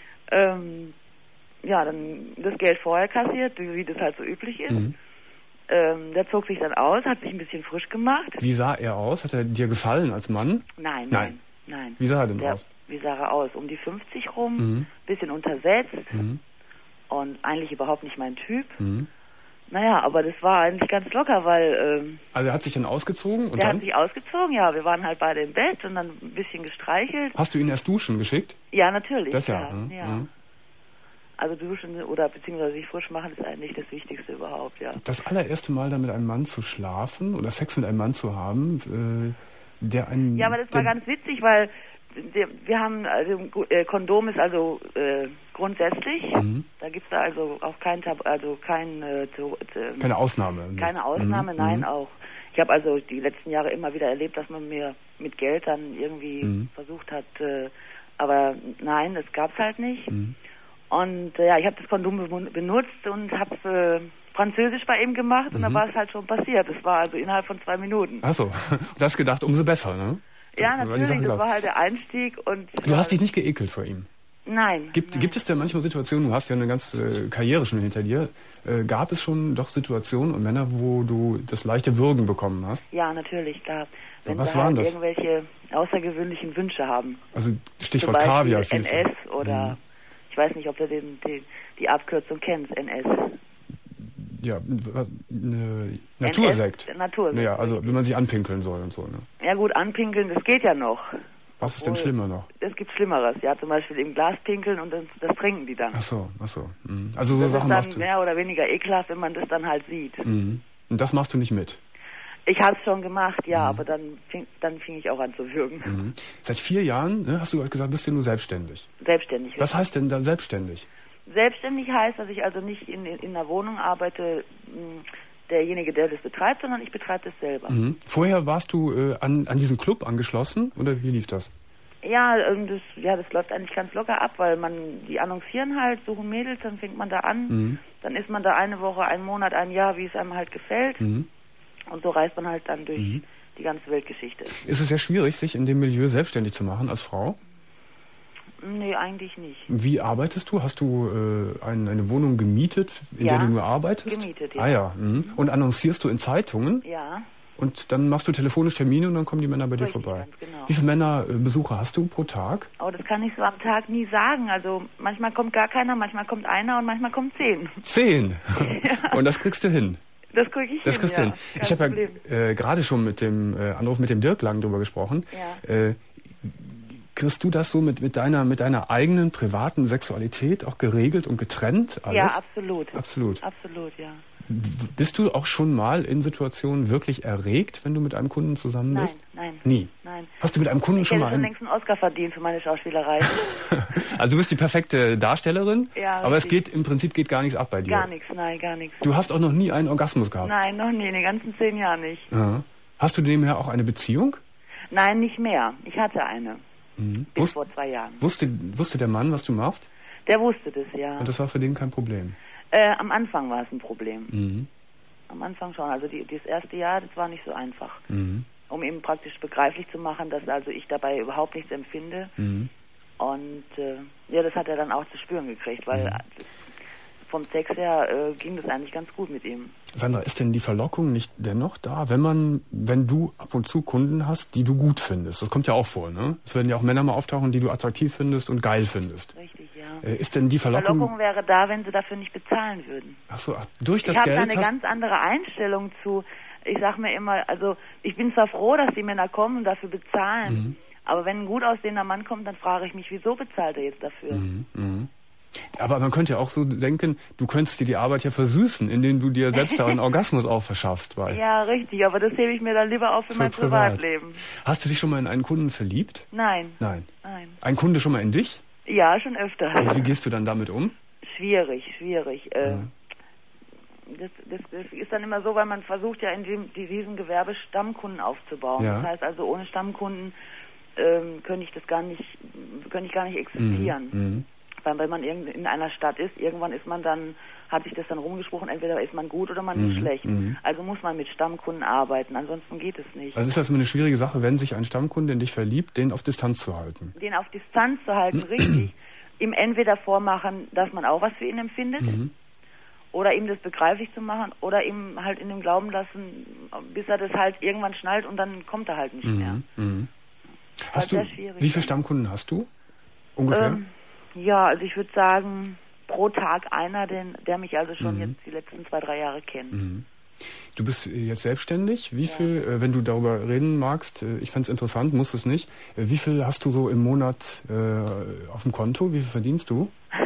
Ähm, ja, dann das Geld vorher kassiert, wie das halt so üblich ist. Mhm. Ähm, der zog sich dann aus, hat sich ein bisschen frisch gemacht. Wie sah er aus? Hat er dir gefallen als Mann? Nein, Nein. nein, nein. Wie sah er denn Der, aus? Wie sah er aus? Um die fünfzig rum, Mhm. bisschen untersetzt Mhm. und eigentlich überhaupt nicht mein Typ. Mhm. Naja, aber das war eigentlich ganz locker, weil ähm, Also er hat sich dann ausgezogen und der dann? hat sich ausgezogen, ja, wir waren halt beide im Bett und dann ein bisschen gestreichelt. Hast du ihn erst duschen geschickt? Ja, natürlich. Das ja. ja, mhm. ja. Mhm. Also duschen oder beziehungsweise sich frisch machen ist eigentlich das Wichtigste überhaupt, ja. Das allererste Mal dann mit einem Mann zu schlafen oder Sex mit einem Mann zu haben, äh, der einen... Ja, aber das war der, ganz witzig, weil wir, wir haben, also äh, Kondom ist also äh, grundsätzlich, Mhm. da gibt's da also auch kein, Tab also kein, äh, zu, äh, Keine Ausnahme. keine Ausnahme, Mhm. nein Mhm. auch. Ich habe also die letzten Jahre immer wieder erlebt, dass man mir mit Geld dann irgendwie Mhm. versucht hat, äh, aber nein, das gab's halt nicht. Mhm. Und äh, ja, ich habe das Kondom be- benutzt und habe äh, Französisch bei ihm gemacht und Mhm. dann war es halt schon passiert. Das war also innerhalb von zwei Minuten. Achso, du hast gedacht, umso besser, ne? Ja, War die natürlich, Sache das klar. war halt der Einstieg und... Du hast dich nicht geekelt vor ihm? Nein. Gibt, nein. gibt es denn manchmal Situationen, du hast ja eine ganze äh, Karriere schon hinter dir, äh, gab es schon doch Situationen und Männer, wo du das leichte Würgen bekommen hast? Ja, natürlich, klar. Wenn was sie waren halt das? irgendwelche außergewöhnlichen Wünsche haben. Also Stichwort Zum Beispiel Kaviar. N vielfach. S oder... Mhm. Ich weiß nicht, ob du den, den, die Abkürzung kennst, N S. Ja, was- eine Natursekt. N S, Natursekt. Naja, also wenn man sich anpinkeln soll und so. Ne? Ja gut, anpinkeln, das geht ja noch. Was ist denn Obwohl, schlimmer noch? Es gibt Schlimmeres, ja, zum Beispiel im Glas pinkeln und das, das trinken die dann. Ach so, ach so. Mhm. Also so das Sachen ist dann machst du. mehr oder weniger ekelhaft, wenn man das dann halt sieht. Mhm. Und das machst du nicht mit. Ich habe es schon gemacht, ja, Mhm. aber dann fing, dann fing ich auch an zu würgen. Mhm. Seit vier Jahren, ne, hast du gerade gesagt, bist du nur selbstständig. Selbstständig. Was heißt denn da selbstständig? Selbstständig heißt, dass ich also nicht in, in, in einer Wohnung arbeite, mh, derjenige, der das betreibt, sondern ich betreibe das selber. Mhm. Vorher warst du äh, an, an diesen Club angeschlossen oder wie lief das? Ja, ähm, das, ja, das läuft eigentlich ganz locker ab, weil man, die annoncieren halt, suchen Mädels, dann fängt man da an, Mhm. dann ist man da eine Woche, einen Monat, ein Jahr, wie es einem halt gefällt. Mhm. Und so reist man halt dann durch Mhm. die ganze Weltgeschichte. Ist es sehr schwierig, sich in dem Milieu selbstständig zu machen als Frau? Nee, eigentlich nicht. Wie arbeitest du? Hast du äh, ein, eine Wohnung gemietet, in Ja, der du nur arbeitest? gemietet, ja. Ah ja. Mhm. Und annoncierst du in Zeitungen? Ja. Und dann machst du telefonisch Termine und dann kommen die Männer bei dir Richtig, vorbei. ganz genau. Wie viele Männerbesucher hast du pro Tag? Oh, das kann ich so am Tag nie sagen. Also manchmal kommt gar keiner, manchmal kommt einer und manchmal kommen zehn. Zehn? Ja. Und das kriegst du hin? Das kriege ich das hin, kriegst ja. du hin. Ich habe ja äh, gerade schon mit dem äh, Anruf mit dem Dirk lang drüber gesprochen. Ja. Äh, kriegst du das so mit, mit, deiner, mit deiner eigenen privaten Sexualität auch geregelt und getrennt? Alles? Ja, absolut. Absolut. Absolut, ja. Bist du auch schon mal in Situationen wirklich erregt, wenn du mit einem Kunden zusammen bist? Nein, nein. Nie? Nein. Hast du mit einem Kunden ich schon mal... Ich hätte schon längst einen Oscar verdient für meine Schauspielerei. Also du bist die perfekte Darstellerin, ja, aber es geht im Prinzip geht gar nichts ab bei dir. Gar nichts, nein, gar nichts. Du hast auch noch nie einen Orgasmus gehabt? Nein, noch nie, in den ganzen zehn Jahren nicht. Ja. Hast du nebenher auch eine Beziehung? Nein, nicht mehr. Ich hatte eine. Mhm. Bis Wus vor zwei Jahren. Wusste, wusste der Mann, was du machst? Der wusste das, ja. Und das war für den kein Problem? Äh, am Anfang war es ein Problem. Mhm. Am Anfang schon. Also die, das erste Jahr, das war nicht so einfach. Mhm. Um ihm praktisch begreiflich zu machen, dass also ich dabei überhaupt nichts empfinde. Mhm. Und äh, ja, das hat er dann auch zu spüren gekriegt, weil mhm. vom Sex her äh, ging das eigentlich ganz gut mit ihm. Sandra, ist denn die Verlockung nicht dennoch da, wenn man, wenn du ab und zu Kunden hast, die du gut findest? Das kommt ja auch vor, ne? Es werden ja auch Männer mal auftauchen, die du attraktiv findest und geil findest. Richtig, ja. Äh, ist denn die Verlockung... Verlockung wäre da, wenn sie dafür nicht bezahlen würden. Ach so, ach, durch das ich Geld Ich habe da eine hast... ganz andere Einstellung zu. Ich sag mir immer, also ich bin zwar froh, dass die Männer kommen und dafür bezahlen, mhm. aber wenn ein gut aussehender Mann kommt, dann frage ich mich, wieso bezahlt er jetzt dafür? Mhm. Mhm. Aber man könnte ja auch so denken, du könntest dir die Arbeit ja versüßen, indem du dir selbst da einen Orgasmus auch verschaffst. Weil ja, richtig, aber das hebe ich mir dann lieber auf für, für mein privat. Privatleben. Hast du dich schon mal in einen Kunden verliebt? Nein. Nein. Nein. Ein Kunde schon mal in dich? Ja, schon öfter. Und wie gehst du dann damit um? Schwierig, schwierig. Äh, ja. das, das, das ist dann immer so, weil man versucht ja in dem, diesem Gewerbe Stammkunden aufzubauen. Ja. Das heißt also, ohne Stammkunden ähm, könnte ich das gar nicht, könnte ich gar nicht existieren. Mhm. Mhm. Weil wenn man in einer Stadt ist, irgendwann ist man dann, hat sich das dann rumgesprochen, entweder ist man gut oder man mhm, ist schlecht. Mhm. Also muss man mit Stammkunden arbeiten, ansonsten geht es nicht. Also ist das immer eine schwierige Sache, wenn sich ein Stammkunde in dich verliebt, den auf Distanz zu halten? Den auf Distanz zu halten, richtig. Ihm entweder vormachen, dass man auch was für ihn empfindet, mhm. oder ihm das begreiflich zu machen, oder ihm halt in dem Glauben lassen, bis er das halt irgendwann schnallt und dann kommt er halt nicht mhm, mehr. Mhm. Hast halt du, wie viele Stammkunden hast du ungefähr? Ähm, Ja, also ich würde sagen, pro Tag einer, den, der mich also schon mhm. jetzt die letzten zwei, drei Jahre kennt. Mhm. Du bist jetzt selbstständig. Wie ja. viel, äh, wenn du darüber reden magst, äh, ich fände es interessant, musst es nicht. Äh, wie viel hast du so im Monat äh, auf dem Konto? Wie viel verdienst du?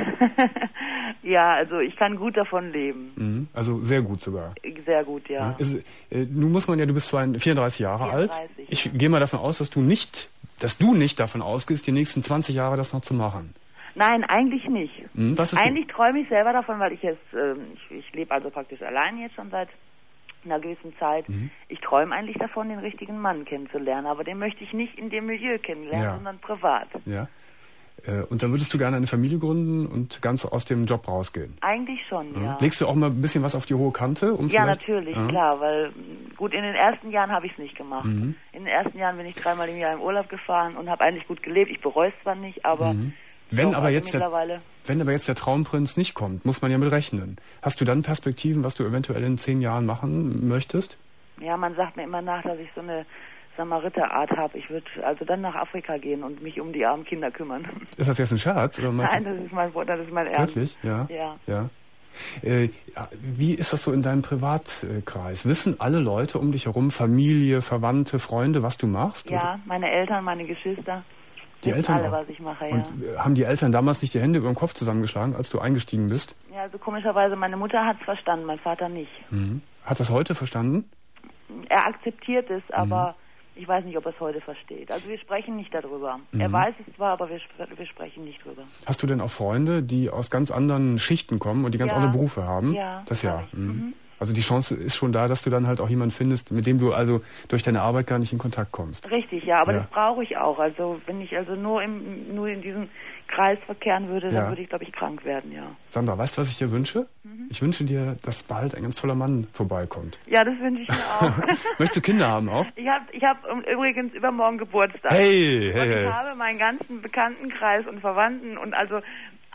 Ja, also ich kann gut davon leben. Mhm. Also sehr gut sogar. Sehr gut, ja. ja ist, äh, nun muss man ja, du bist vierunddreißig Jahre vierunddreißig, alt. Ja. Ich gehe mal davon aus, dass du nicht, dass du nicht davon ausgehst, die nächsten zwanzig Jahre das noch zu machen. Nein, eigentlich nicht. Hm, was ist eigentlich träume ich selber davon, weil ich jetzt, ähm, ich, ich lebe also praktisch allein jetzt schon seit einer gewissen Zeit. Mhm. Ich träume eigentlich davon, den richtigen Mann kennenzulernen, aber den möchte ich nicht in dem Milieu kennenlernen, ja. sondern privat. Ja. Äh, und dann würdest du gerne eine Familie gründen und ganz aus dem Job rausgehen? Eigentlich schon, ja. ja. Legst du auch mal ein bisschen was auf die hohe Kante? Um ja, natürlich, ja. klar, weil gut, in den ersten Jahren habe ich es nicht gemacht. Mhm. In den ersten Jahren bin ich dreimal im Jahr im Urlaub gefahren und habe eigentlich gut gelebt. Ich bereue es zwar nicht, aber... Mhm. Wenn, Doch, aber also jetzt der, wenn aber jetzt der Traumprinz nicht kommt, muss man ja mit rechnen. Hast du dann Perspektiven, was du eventuell in zehn Jahren machen möchtest? Ja, man sagt mir immer nach, dass ich so eine Samariterart habe. Ich würde also dann nach Afrika gehen und mich um die armen Kinder kümmern. Ist das jetzt ein Scherz? Oder Nein, das ist mein das ist mein Ernst. Wirklich? Ja. Ja. ja. Äh, wie ist das so in deinem Privatkreis? Wissen alle Leute um dich herum, Familie, Verwandte, Freunde, was du machst? Ja, oder? meine Eltern, meine Geschwister. Die Eltern alle, auch. was ich mache, ja. Und haben die Eltern damals nicht die Hände über den Kopf zusammengeschlagen, als du eingestiegen bist? Ja, also komischerweise, meine Mutter hat es verstanden, mein Vater nicht. Mhm. Hat das heute verstanden? Er akzeptiert es, aber mhm. ich weiß nicht, ob er es heute versteht. Also wir sprechen nicht darüber. Mhm. Er weiß es zwar, aber wir, sp wir sprechen nicht drüber. Hast du denn auch Freunde, die aus ganz anderen Schichten kommen und die ganz ja. andere Berufe haben? Ja. Das ja. Mhm. Mhm. Also die Chance ist schon da, dass du dann halt auch jemanden findest, mit dem du also durch deine Arbeit gar nicht in Kontakt kommst. Richtig, ja, aber ja. das brauche ich auch. Also wenn ich also nur im nur in diesem Kreis verkehren würde, ja. dann würde ich, glaube ich, krank werden, ja. Sandra, weißt du, was ich dir wünsche? Mhm. Ich wünsche dir, dass bald ein ganz toller Mann vorbeikommt. Ja, das wünsche ich mir auch. Möchtest du Kinder haben auch? Ich habe ich hab übrigens übermorgen Geburtstag. Hey, hey, und ich hey. habe meinen ganzen Bekanntenkreis und Verwandten und also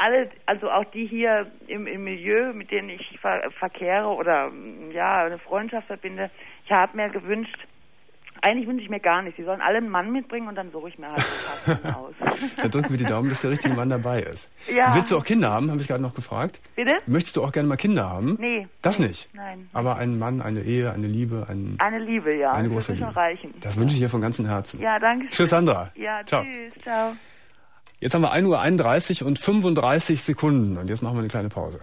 alle, also auch die hier im, im Milieu, mit denen ich ver verkehre oder ja eine Freundschaft verbinde, ich habe mir gewünscht, eigentlich wünsche ich mir gar nichts. Sie sollen alle einen Mann mitbringen und dann suche ich mir halt einen Partner aus. Da drücken wir die Daumen, dass der richtige Mann dabei ist. Ja. Willst du auch Kinder haben, habe ich gerade noch gefragt. Bitte? Möchtest du auch gerne mal Kinder haben? Nee. Das nee, nicht? Nein. Aber einen Mann, eine Ehe, eine Liebe, ein... Eine Liebe, ja. Eine das große wird schon Liebe. reichen. Das wünsche ich dir von ganzem Herzen. Ja, danke. Tschüss, Sandra. Ja, ciao. Tschüss, ciao. Jetzt haben wir ein Uhr einunddreißig und fünfunddreißig Sekunden und jetzt machen wir eine kleine Pause.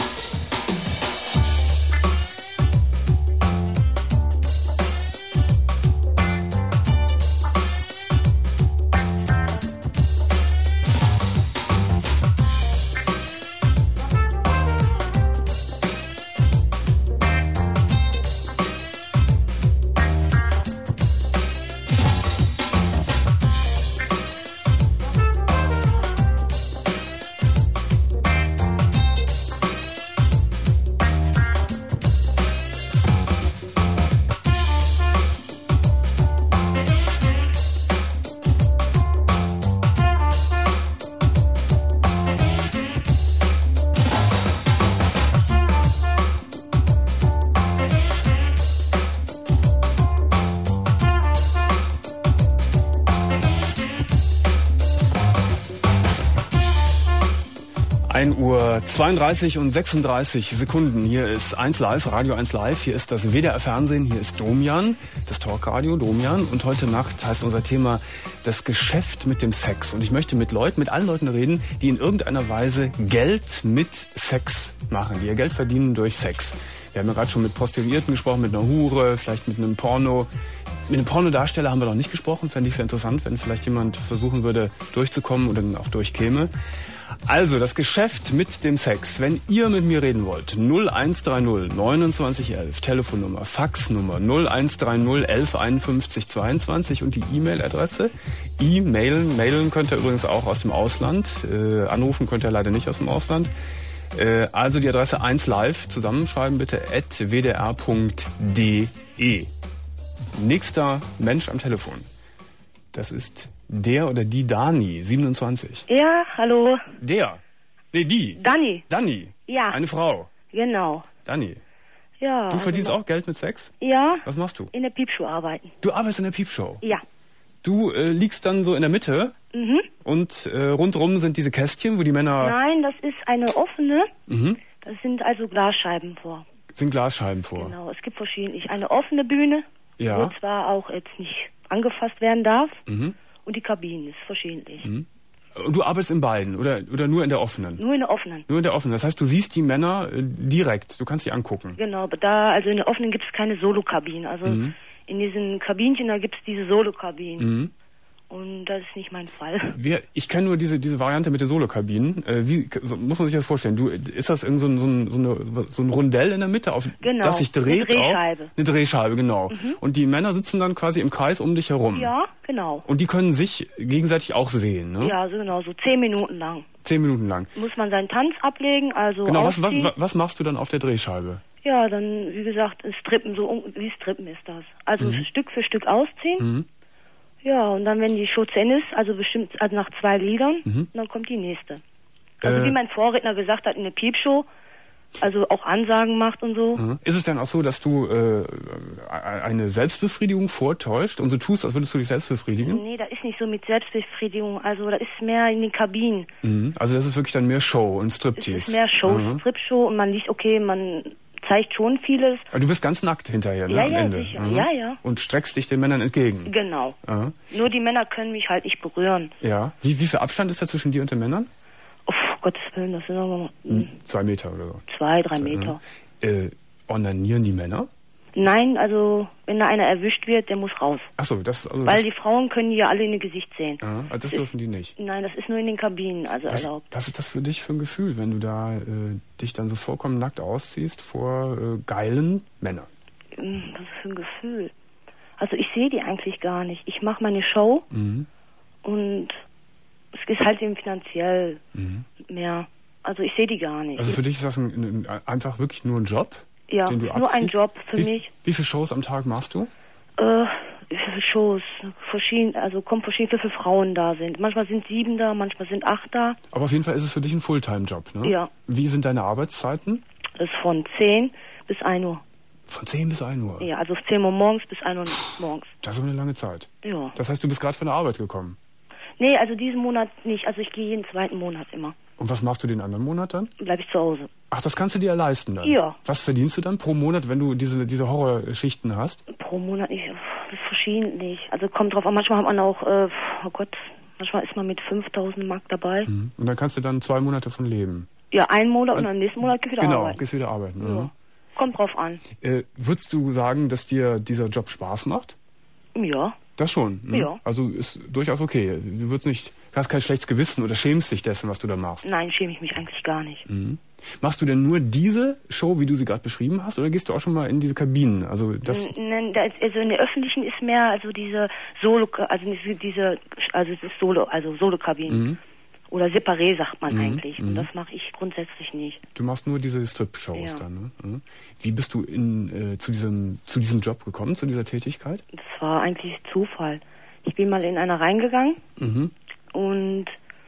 ein Uhr zweiunddreißig und sechsunddreißig Sekunden. Hier ist eins Live, Radio eins Live. Hier ist das W D R Fernsehen. Hier ist Domian, das Talkradio Domian. Und heute Nacht heißt unser Thema das Geschäft mit dem Sex. Und ich möchte mit Leuten, mit allen Leuten reden, die in irgendeiner Weise Geld mit Sex machen, die ihr Geld verdienen durch Sex. Wir haben ja gerade schon mit Prostituierten gesprochen, mit einer Hure, vielleicht mit einem Porno. Mit einem Pornodarsteller haben wir noch nicht gesprochen. Fände ich sehr interessant, wenn vielleicht jemand versuchen würde, durchzukommen oder dann auch durchkäme. Also, das Geschäft mit dem Sex. Wenn ihr mit mir reden wollt, null eins drei null neunundzwanzig elf, Telefonnummer, Faxnummer null eins drei null elf einundfünfzig zweiundzwanzig und die E-Mail-Adresse. E-Mailen, mailen könnt ihr übrigens auch aus dem Ausland. Äh, anrufen könnt ihr leider nicht aus dem Ausland. Äh, also die Adresse eins live, zusammenschreiben bitte, at w d r punkt d e. Nächster Mensch am Telefon. Das ist der oder die Dani, siebenundzwanzig. Ja, hallo. Der? Nee, die. Dani. Dani. Ja. Eine Frau. Genau. Dani. Ja. Du verdienst also, auch Geld mit Sex? Ja. Was machst du? In der Piepshow arbeiten. Du arbeitest in der Piepshow? Ja. Du äh, liegst dann so in der Mitte mhm. und äh, rundrum sind diese Kästchen, wo die Männer... Nein, das ist eine offene. Mhm. Das sind also Glasscheiben vor. Sind Glasscheiben vor. Genau, es gibt verschiedene. Eine offene Bühne, ja. wo zwar auch jetzt nicht angefasst werden darf. Mhm. Und die Kabinen ist verschiedentlich. Mhm. Und du arbeitest in beiden oder, oder nur in der offenen? Nur in der offenen. Nur in der offenen. Das heißt, du siehst die Männer äh, direkt. Du kannst die angucken. Genau, aber da, also in der offenen gibt es keine Solokabinen. Also mhm. in diesen Kabinchen, da gibt es diese Solokabinen. Mhm. Und das ist nicht mein Fall. Wir, ich kenne nur diese diese Variante mit den Solokabinen. Äh, wie so, muss man sich das vorstellen? Du, ist das irgend so ein, so ein, so eine, so ein Rundell in der Mitte, auf genau, das sich dreht? Eine Drehscheibe. Auch? Eine Drehscheibe, genau. Mhm. Und die Männer sitzen dann quasi im Kreis um dich herum. Ja, genau. Und die können sich gegenseitig auch sehen, ne? Ja, so genau, so zehn Minuten lang. Zehn Minuten lang. Muss man seinen Tanz ablegen, also genau. Was, was, ausziehen. was machst du dann auf der Drehscheibe? Ja, dann wie gesagt, Strippen, so wie Strippen ist das. Also mhm. Stück für Stück ausziehen. Mhm. Ja, und dann, wenn die Show zu Ende ist, also bestimmt also nach zwei Liedern, mhm. dann kommt die nächste. Also äh, wie mein Vorredner gesagt hat, in der Piepshow, also auch Ansagen macht und so. Mhm. Ist es denn auch so, dass du äh, eine Selbstbefriedigung vortäuscht und so tust, als würdest du dich selbst befriedigen? Nee, da ist nicht so mit Selbstbefriedigung, also da ist mehr in den Kabinen. Mhm. Also das ist wirklich dann mehr Show und Striptease. Es ist mehr Show, mhm. Strip-Show und man liest, okay, man zeigt schon vieles. Aber du bist ganz nackt hinterher, ne? Ja, am ja, Ende. sicher. Mhm. Ja, ja. Und streckst dich den Männern entgegen. Genau. Aha. Nur die Männer können mich halt nicht berühren. Ja. Wie, wie viel Abstand ist da zwischen dir und den Männern? Oh, Gottes Willen, das sind aber hm. Zwei Meter oder so. Zwei, drei Meter. Äh, onanieren die Männer? Nein, also wenn da einer erwischt wird, der muss raus. Ach so, das also Weil das, die Frauen können die ja alle in ihr Gesicht sehen. aha, also das, das dürfen ist, die nicht. Nein, das ist nur in den Kabinen, also Was, erlaubt. was ist das für dich für ein Gefühl, wenn du da äh, dich dann so vollkommen nackt ausziehst vor äh, geilen Männern? Was ist für ein Gefühl? Also ich sehe die eigentlich gar nicht. Ich mache meine Show mhm. und es ist halt eben finanziell mhm. mehr. Also ich sehe die gar nicht. Also für dich ist das ein, ein, einfach wirklich nur ein Job? Ja, den du nur ein abziehst? Job für wie, mich. Wie viele Shows am Tag machst du? Äh, wie viele Shows, verschieden, also kommt verschieden, wie viele Frauen da sind. Manchmal sind sieben da, manchmal sind acht da. Aber auf jeden Fall ist es für dich ein Fulltime-Job, ne? Ja. Wie sind deine Arbeitszeiten? Das ist von zehn bis ein Uhr. Von zehn bis ein Uhr? Ja, also zehn Uhr morgens bis ein Uhr morgens. Das ist aber eine lange Zeit. Ja. Das heißt, du bist gerade von der Arbeit gekommen? Nee, also diesen Monat nicht. Also ich gehe jeden zweiten Monat immer. Und was machst du den anderen Monat dann? Bleib ich zu Hause. Ach, das kannst du dir ja leisten dann? Ja. Was verdienst du dann pro Monat, wenn du diese, diese Horrorschichten hast? Pro Monat nicht, das ist verschiedentlich. Also kommt drauf an, manchmal hat man auch, äh, oh Gott, manchmal ist man mit fünftausend Mark dabei. Mhm. Und dann kannst du dann zwei Monate davon leben? Ja, einen Monat und dann nächsten Monat gehst du wieder genau, arbeiten. Genau, gehst wieder arbeiten. Ja. Mhm. Kommt drauf an. Äh, würdest du sagen, dass dir dieser Job Spaß macht? Ja. Das schon? Mhm. Ja. Also ist durchaus okay. Du würdest nicht, hast kein schlechtes Gewissen oder schämst dich dessen, was du da machst? Nein, schäme ich mich eigentlich gar nicht. Mhm. Machst du denn nur diese Show, wie du sie gerade beschrieben hast, oder gehst du auch schon mal in diese Kabinen? Also das. Nein, also in der öffentlichen ist mehr also diese Solo, also diese, also es ist Solo, also Solo-Kabinen. Mhm. Oder separé sagt man mhm. eigentlich. Und mhm. das mache ich grundsätzlich nicht. Du machst nur diese Strip-Shows ja. dann, ne? Wie bist du in, äh, zu diesem zu diesem Job gekommen, zu dieser Tätigkeit? Das war eigentlich Zufall. Ich bin mal in einer reingegangen mhm. und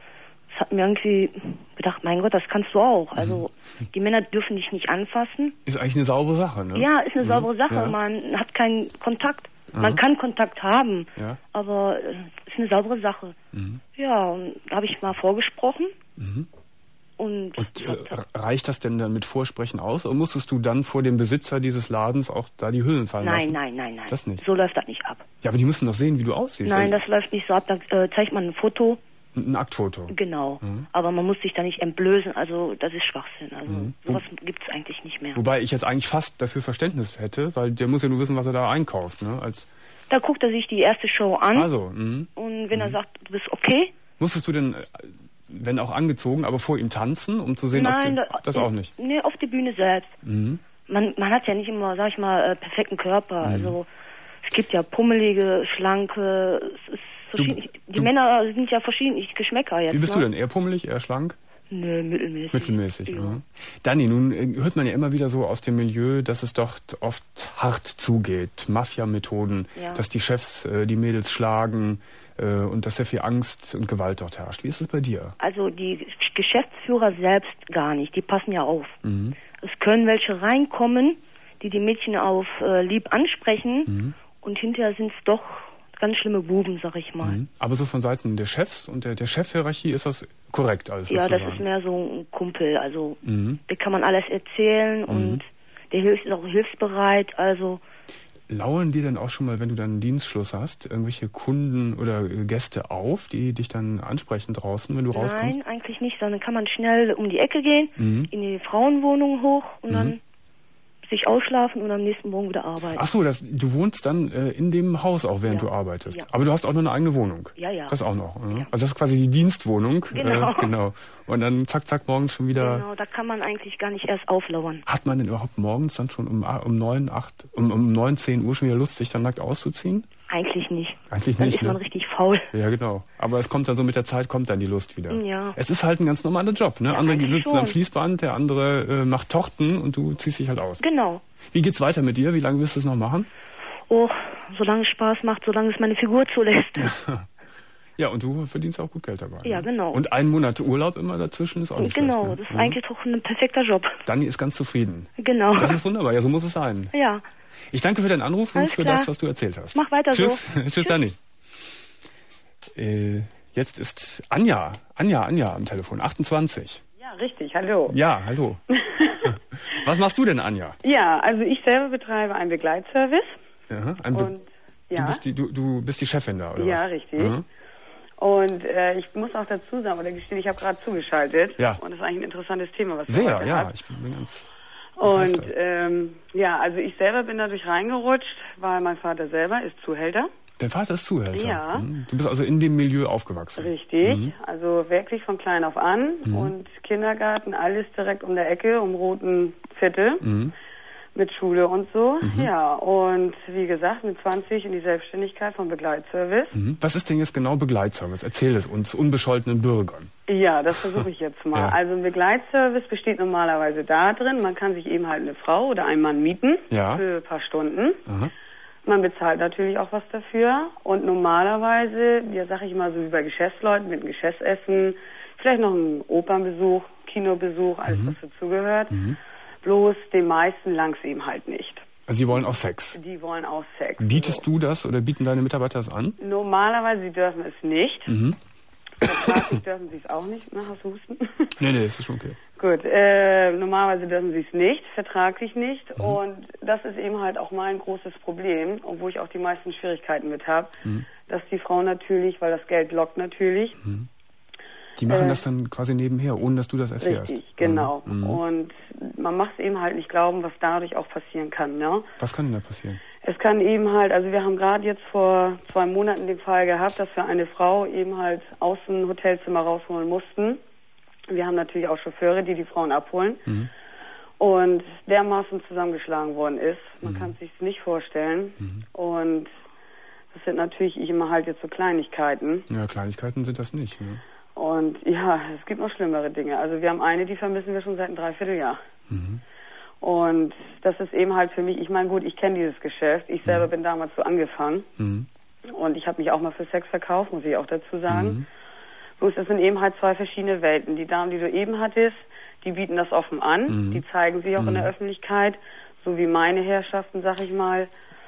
es hat mir irgendwie gedacht, mein Gott, das kannst du auch. Also mhm. die Männer dürfen dich nicht anfassen. Ist eigentlich eine saubere Sache, ne? Ja, ist eine mhm. saubere Sache. Ja. Man hat keinen Kontakt. Aha. Man kann Kontakt haben, ja. aber es ist eine saubere Sache. Mhm. Ja, und da habe ich mal vorgesprochen. Mhm. Und, und äh, reicht das denn dann mit Vorsprechen aus? Oder musstest du dann vor dem Besitzer dieses Ladens auch da die Hüllen fallen nein, lassen? Nein, nein, nein, das nicht. So läuft das nicht ab. Ja, aber die müssen doch sehen, wie du aussiehst. Nein, das läuft nicht so ab. Da äh, zeigt man ein Foto. Ein Aktfoto. Genau. Mhm. Aber man muss sich da nicht entblößen. Also das ist Schwachsinn. Also mhm. sowas gibt es eigentlich nicht mehr. Wobei ich jetzt eigentlich fast dafür Verständnis hätte, weil der muss ja nur wissen, was er da einkauft, ne? Als Da guckt er sich die erste Show an. Also, mh. Und wenn mh. er sagt, du bist okay. Musstest du denn, wenn auch angezogen, aber vor ihm tanzen, um zu sehen, Nein, ob die, da, das auch nicht? Nee, auf die Bühne selbst. Mhm. Man, man hat ja nicht immer, sag ich mal, äh, perfekten Körper. Mhm. Also es gibt ja pummelige, schlanke, es ist verschieden. Die du, Männer sind ja verschieden Geschmäcker jetzt. Wie bist ne? du denn? Eher pummelig, eher schlank? Nö, mittelmäßig. Mittelmäßig, ja. ja. Dani, nun hört man ja immer wieder so aus dem Milieu, dass es doch oft hart zugeht. Mafia-Methoden, ja. dass die Chefs äh, die Mädels schlagen äh, und dass sehr viel Angst und Gewalt dort herrscht. Wie ist es bei dir? Also die Geschäftsführer selbst gar nicht. Die passen ja auf. Mhm. Es können welche reinkommen, die die Mädchen auf äh, lieb ansprechen mhm. und hinterher sind es doch ganz schlimme Buben, sag ich mal. Mhm. Aber so von Seiten der Chefs und der, der Chefhierarchie ist das korrekt alles? Ja, das ist mehr so ein Kumpel. Also mhm. der kann man alles erzählen mhm. und der hilft, ist auch hilfsbereit. Also lauern die denn auch schon mal, wenn du dann einen Dienstschluss hast, irgendwelche Kunden oder Gäste auf, die dich dann ansprechen draußen, wenn du Nein, rauskommst? Nein, eigentlich nicht. Dann kann man schnell um die Ecke gehen, mhm. in die Frauenwohnung hoch und mhm. dann sich ausschlafen und am nächsten Morgen wieder arbeiten. Ach so, das, du wohnst dann äh, in dem Haus auch, während ja. du arbeitest. Ja. Aber du hast auch noch eine eigene Wohnung. Ja, ja. Das auch noch. Ja. Ja. Also das ist quasi die Dienstwohnung. Genau. Äh, genau. Und dann zack, zack, morgens schon wieder... Genau, da kann man eigentlich gar nicht erst auflauern. Hat man denn überhaupt morgens dann schon um, um neun, acht, um, um neun, zehn Uhr schon wieder Lust, sich dann nackt auszuziehen? Eigentlich nicht. Eigentlich dann nicht, ist man ne? richtig faul. Ja, genau. Aber es kommt dann so mit der Zeit, kommt dann die Lust wieder. Ja. Es ist halt ein ganz normaler Job, ne? Ja, andere sitzen schon. am Fließband, der andere äh, macht Tochten und du ziehst dich halt aus. Genau. Wie geht's weiter mit dir? Wie lange wirst du es noch machen? Oh, solange es Spaß macht, solange es meine Figur zulässt. Ja, und du verdienst auch gut Geld dabei. Ja, ne? genau. Und einen Monat Urlaub immer dazwischen ist auch nicht Genau, schlecht, ne? das ist ja. eigentlich doch ein perfekter Job. Dani ist ganz zufrieden. Genau. Das ist wunderbar, ja, so muss es sein. Ja. Ich danke für deinen Anruf Alles und für klar. das, was du erzählt hast. Mach weiter Tschüss. so. Tschüss, Tschüss, Dani. Äh, jetzt ist Anja, Anja, Anja am Telefon, achtundzwanzig. Ja, richtig, hallo. Ja, hallo. Was machst du denn, Anja? Ja, also ich selber betreibe einen Begleitservice. Ja, ein Be und, ja. Du, bist die, du, du bist die Chefin da, oder ja, was? Ja, richtig. Mhm. Und äh, ich muss auch dazu sagen, oder gestehen, ich habe gerade zugeschaltet. Ja. Und das ist eigentlich ein interessantes Thema, was Sehr, du heute ja, hast. ich bin ganz... Und ähm, ja, also ich selber bin dadurch reingerutscht, weil mein Vater selber ist Zuhälter. Dein Vater ist Zuhälter? Ja. Du bist also in dem Milieu aufgewachsen? Richtig, mhm. also wirklich von klein auf an. Mhm. Und Kindergarten, alles direkt um der Ecke, um roten Viertel. Mhm. Mit Schule und so, mhm. ja. Und wie gesagt, mit zwanzig in die Selbstständigkeit vom Begleitservice. Mhm. Was ist denn jetzt genau Begleitservice? Erzähl es uns unbescholtenen Bürgern. Ja, das versuche ich jetzt mal. Ja. Also ein Begleitservice besteht normalerweise da drin, man kann sich eben halt eine Frau oder einen Mann mieten, ja. für ein paar Stunden. Aha. Man bezahlt natürlich auch was dafür. Und normalerweise, ja, sag ich mal, so wie bei Geschäftsleuten mit einem Geschäftsessen, vielleicht noch ein Opernbesuch, Kinobesuch, alles mhm. was dazugehört. Mhm. Bloß den meisten langt's eben halt nicht. Also sie wollen auch Sex? Die wollen auch Sex. Bietest so. du das oder bieten deine Mitarbeiter das an? Normalerweise, sie dürfen es nicht. Mhm. Vertraglich dürfen sie es auch nicht. Na, hast du Husten? Nee, nee, das ist schon okay. Gut, äh, normalerweise dürfen sie es nicht, vertraglich nicht. Mhm. Und das ist eben halt auch mein großes Problem, und wo ich auch die meisten Schwierigkeiten mit habe, mhm. dass die Frau natürlich, weil das Geld lockt natürlich. Mhm. Die machen äh, das dann quasi nebenher, ohne dass du das erfährst. Richtig, genau. Mhm. Und man macht es eben halt nicht glauben, was dadurch auch passieren kann. Ne? Was kann denn da passieren? Es kann eben halt, also wir haben gerade jetzt vor zwei Monaten den Fall gehabt, dass wir eine Frau eben halt aus dem Hotelzimmer rausholen mussten. Wir haben natürlich auch Chauffeure, die die Frauen abholen. Mhm. Und dermaßen zusammengeschlagen worden ist. Man mhm. kann es sich nicht vorstellen. Mhm. Und das sind natürlich immer halt jetzt so Kleinigkeiten. Ja, Kleinigkeiten sind das nicht. Ne? Und ja, es gibt noch schlimmere Dinge. Also wir haben eine, die vermissen wir schon seit einem Dreivierteljahr. Mhm. Und das ist eben halt für mich, ich meine, gut, ich kenne dieses Geschäft. Ich selber mhm. bin damals so angefangen. Mhm. Und ich habe mich auch mal für Sex verkauft, muss ich auch dazu sagen. Mhm. Bloß das sind eben halt zwei verschiedene Welten. Die Damen, die du eben hattest, die bieten das offen an. Mhm. Die zeigen sich auch mhm. in der Öffentlichkeit. So wie meine Herrschaften, sag ich mal,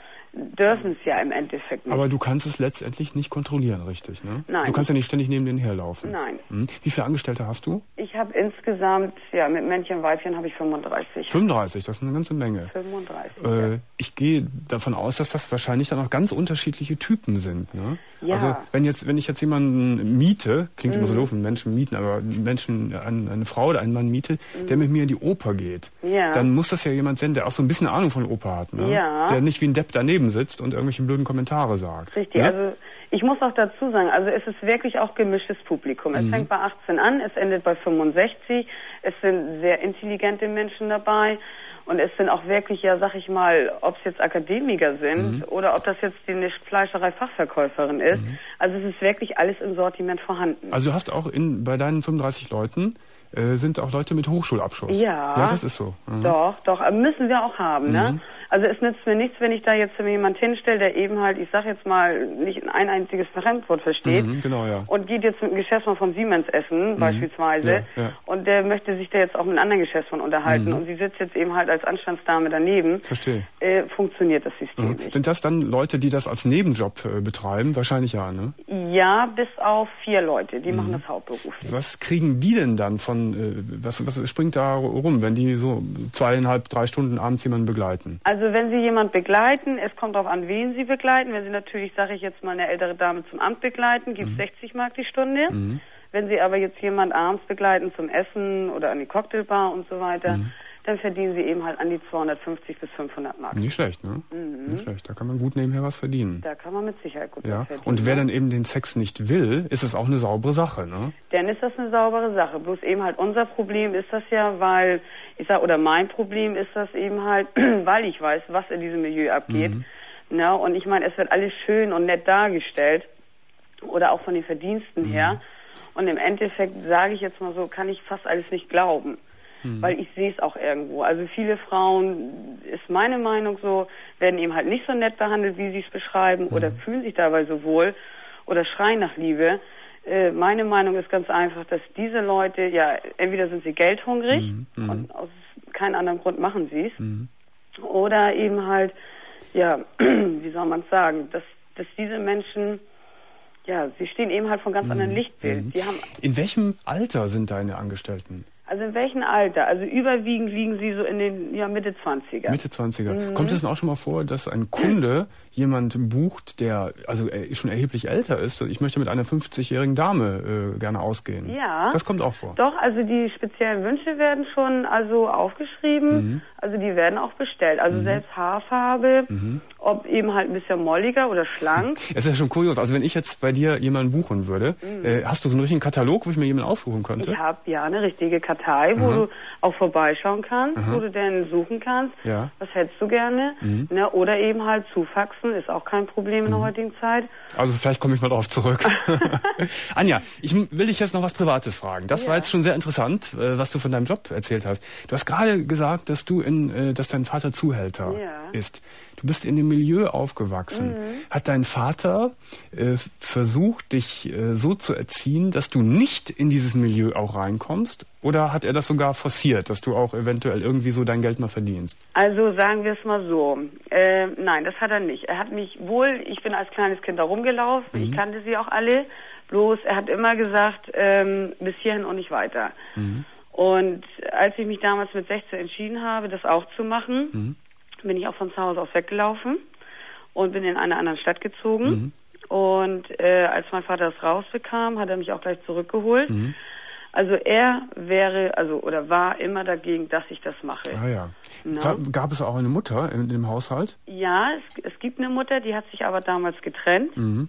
dürfen es ja im Endeffekt nicht. Aber du kannst es letztendlich nicht kontrollieren, richtig, ne? Nein. Du kannst ja nicht ständig neben denen herlaufen. Nein. Hm. Wie viele Angestellte hast du? Ich habe insgesamt, ja, mit Männchen und Weibchen habe ich fünfunddreißig. fünfunddreißig, das ist eine ganze Menge. fünfunddreißig, äh, ja. Ich gehe davon aus, dass das wahrscheinlich dann auch ganz unterschiedliche Typen sind, ne? Ja. Also wenn jetzt, wenn ich jetzt jemanden miete, klingt mhm. immer so doof, Menschen mieten, aber Menschen, eine, eine Frau oder einen Mann miete, mhm. der mit mir in die Oper geht, ja. dann muss das ja jemand sein, der auch so ein bisschen Ahnung von Oper hat, ne? Ja. Der nicht wie ein Depp daneben sitzt und irgendwelche blöden Kommentare sagt. Richtig, ne? Also ich muss auch dazu sagen, also es ist wirklich auch gemischtes Publikum. Es mhm. fängt bei achtzehn an, es endet bei fünfundsechzig, es sind sehr intelligente Menschen dabei. Und es sind auch wirklich, ja, sag ich mal, ob es jetzt Akademiker sind mhm. oder ob das jetzt die Fleischerei-Fachverkäuferin ist. Mhm. Also es ist wirklich alles im Sortiment vorhanden. Also du hast auch in, bei deinen fünfunddreißig Leuten äh, sind auch Leute mit Hochschulabschluss. Ja. Ja, das ist so. Mhm. Doch, doch, müssen wir auch haben, mhm. ne? Also es nützt mir nichts, wenn ich da jetzt jemand hinstelle, der eben halt, ich sag jetzt mal, nicht ein einziges Fremdwort versteht. Mhm, genau, ja. Und geht jetzt mit einem Geschäftsmann von Siemens essen, mhm. beispielsweise. Ja, ja. Und der möchte sich da jetzt auch mit einem anderen Geschäftsmann unterhalten. Mhm. Und sie sitzt jetzt eben halt als Anstandsdame daneben. Verstehe. Äh, funktioniert das System mhm. nicht. Sind das dann Leute, die das als Nebenjob äh, betreiben? Wahrscheinlich ja, ne? Ja, bis auf vier Leute. Die mhm. machen das hauptberuflich. Was kriegen die denn dann von, äh, was, was springt da rum, wenn die so zweieinhalb, drei Stunden abends jemanden begleiten? Also wenn sie jemanden begleiten, es kommt darauf an, wen sie begleiten. Wenn sie natürlich, sage ich jetzt mal, eine ältere Dame zum Amt begleiten, gibt es mhm. sechzig Mark die Stunde. Mhm. Wenn sie aber jetzt jemand abends begleiten zum Essen oder an die Cocktailbar und so weiter, mhm. dann verdienen sie eben halt an die zweihundertfünfzig bis fünfhundert Mark. Nicht schlecht, ne? Mhm. Nicht schlecht. Da kann man gut nebenher was verdienen. Da kann man mit Sicherheit gut ja. was verdienen. Und wer dann eben den Sex nicht will, ist es auch eine saubere Sache, ne? Dann ist das eine saubere Sache. Bloß eben halt unser Problem ist das ja, weil, ich sag, oder mein Problem ist das eben halt, weil ich weiß, was in diesem Milieu abgeht. Mhm. Na, und ich meine, es wird alles schön und nett dargestellt. Oder auch von den Verdiensten mhm. her. Und im Endeffekt, sage ich jetzt mal so, kann ich fast alles nicht glauben. Mhm. Weil ich sehe es auch irgendwo. Also viele Frauen, ist meine Meinung so, werden eben halt nicht so nett behandelt, wie sie es beschreiben, mhm. oder fühlen sich dabei so wohl oder schreien nach Liebe. Äh, meine Meinung ist ganz einfach, dass diese Leute, ja, entweder sind sie geldhungrig mhm. und aus keinem anderen Grund machen sie es, mhm. oder eben halt, ja, wie soll man es sagen, dass, dass diese Menschen, ja, sie stehen eben halt von ganz mhm. anderen Lichtbild. Mhm. Die haben, in welchem Alter sind deine Angestellten? Also in welchem Alter? Also überwiegend liegen sie so in den ja, Mitte zwanziger. Mitte zwanziger. Mhm. Kommt es denn auch schon mal vor, dass ein Kunde jemand bucht, der also schon erheblich älter ist? Ich möchte mit einer fünfzigjährigen Dame äh, gerne ausgehen. Ja. Das kommt auch vor. Doch, also die speziellen Wünsche werden schon also aufgeschrieben. Mhm. Also die werden auch bestellt. Also mhm. selbst Haarfarbe, mhm. ob eben halt ein bisschen molliger oder schlank. Es ist ja schon kurios. Also wenn ich jetzt bei dir jemanden buchen würde, mhm. äh, hast du so einen richtigen Katalog, wo ich mir jemanden aussuchen könnte? Ich habe ja eine richtige Kartei, wo Aha. du auch vorbeischauen kannst, Aha. wo du dann suchen kannst. Ja. Was hättest du gerne? Mhm. Ne, oder eben halt zufaxen, ist auch kein Problem in der mhm. heutigen Zeit. Also vielleicht komme ich mal drauf zurück. Anja, ich will dich jetzt noch was Privates fragen. Das ja. war jetzt schon sehr interessant, was du von deinem Job erzählt hast. Du hast gerade gesagt, dass du in, dass dein Vater Zuhälter ja. ist. Du Du bist in dem Milieu aufgewachsen. Mhm. Hat dein Vater äh, versucht, dich äh, so zu erziehen, dass du nicht in dieses Milieu auch reinkommst? Oder hat er das sogar forciert, dass du auch eventuell irgendwie so dein Geld mal verdienst? Also sagen wir es mal so. Äh, nein, das hat er nicht. Er hat mich wohl, ich bin als kleines Kind da rumgelaufen, mhm. ich kannte sie auch alle. Bloß er hat immer gesagt, ähm, bis hierhin und nicht weiter. Mhm. Und als ich mich damals mit sechzehn entschieden habe, das auch zu machen, mhm. bin ich auch von zu Hause aus weggelaufen und bin in eine andere Stadt gezogen. Mhm. Und äh, als mein Vater das rausbekam, hat er mich auch gleich zurückgeholt. Mhm. Also er wäre, also oder war immer dagegen, dass ich das mache. Ah ja. No? Gab es auch eine Mutter in dem Haushalt? Ja, es, es gibt eine Mutter, die hat sich aber damals getrennt. Mhm.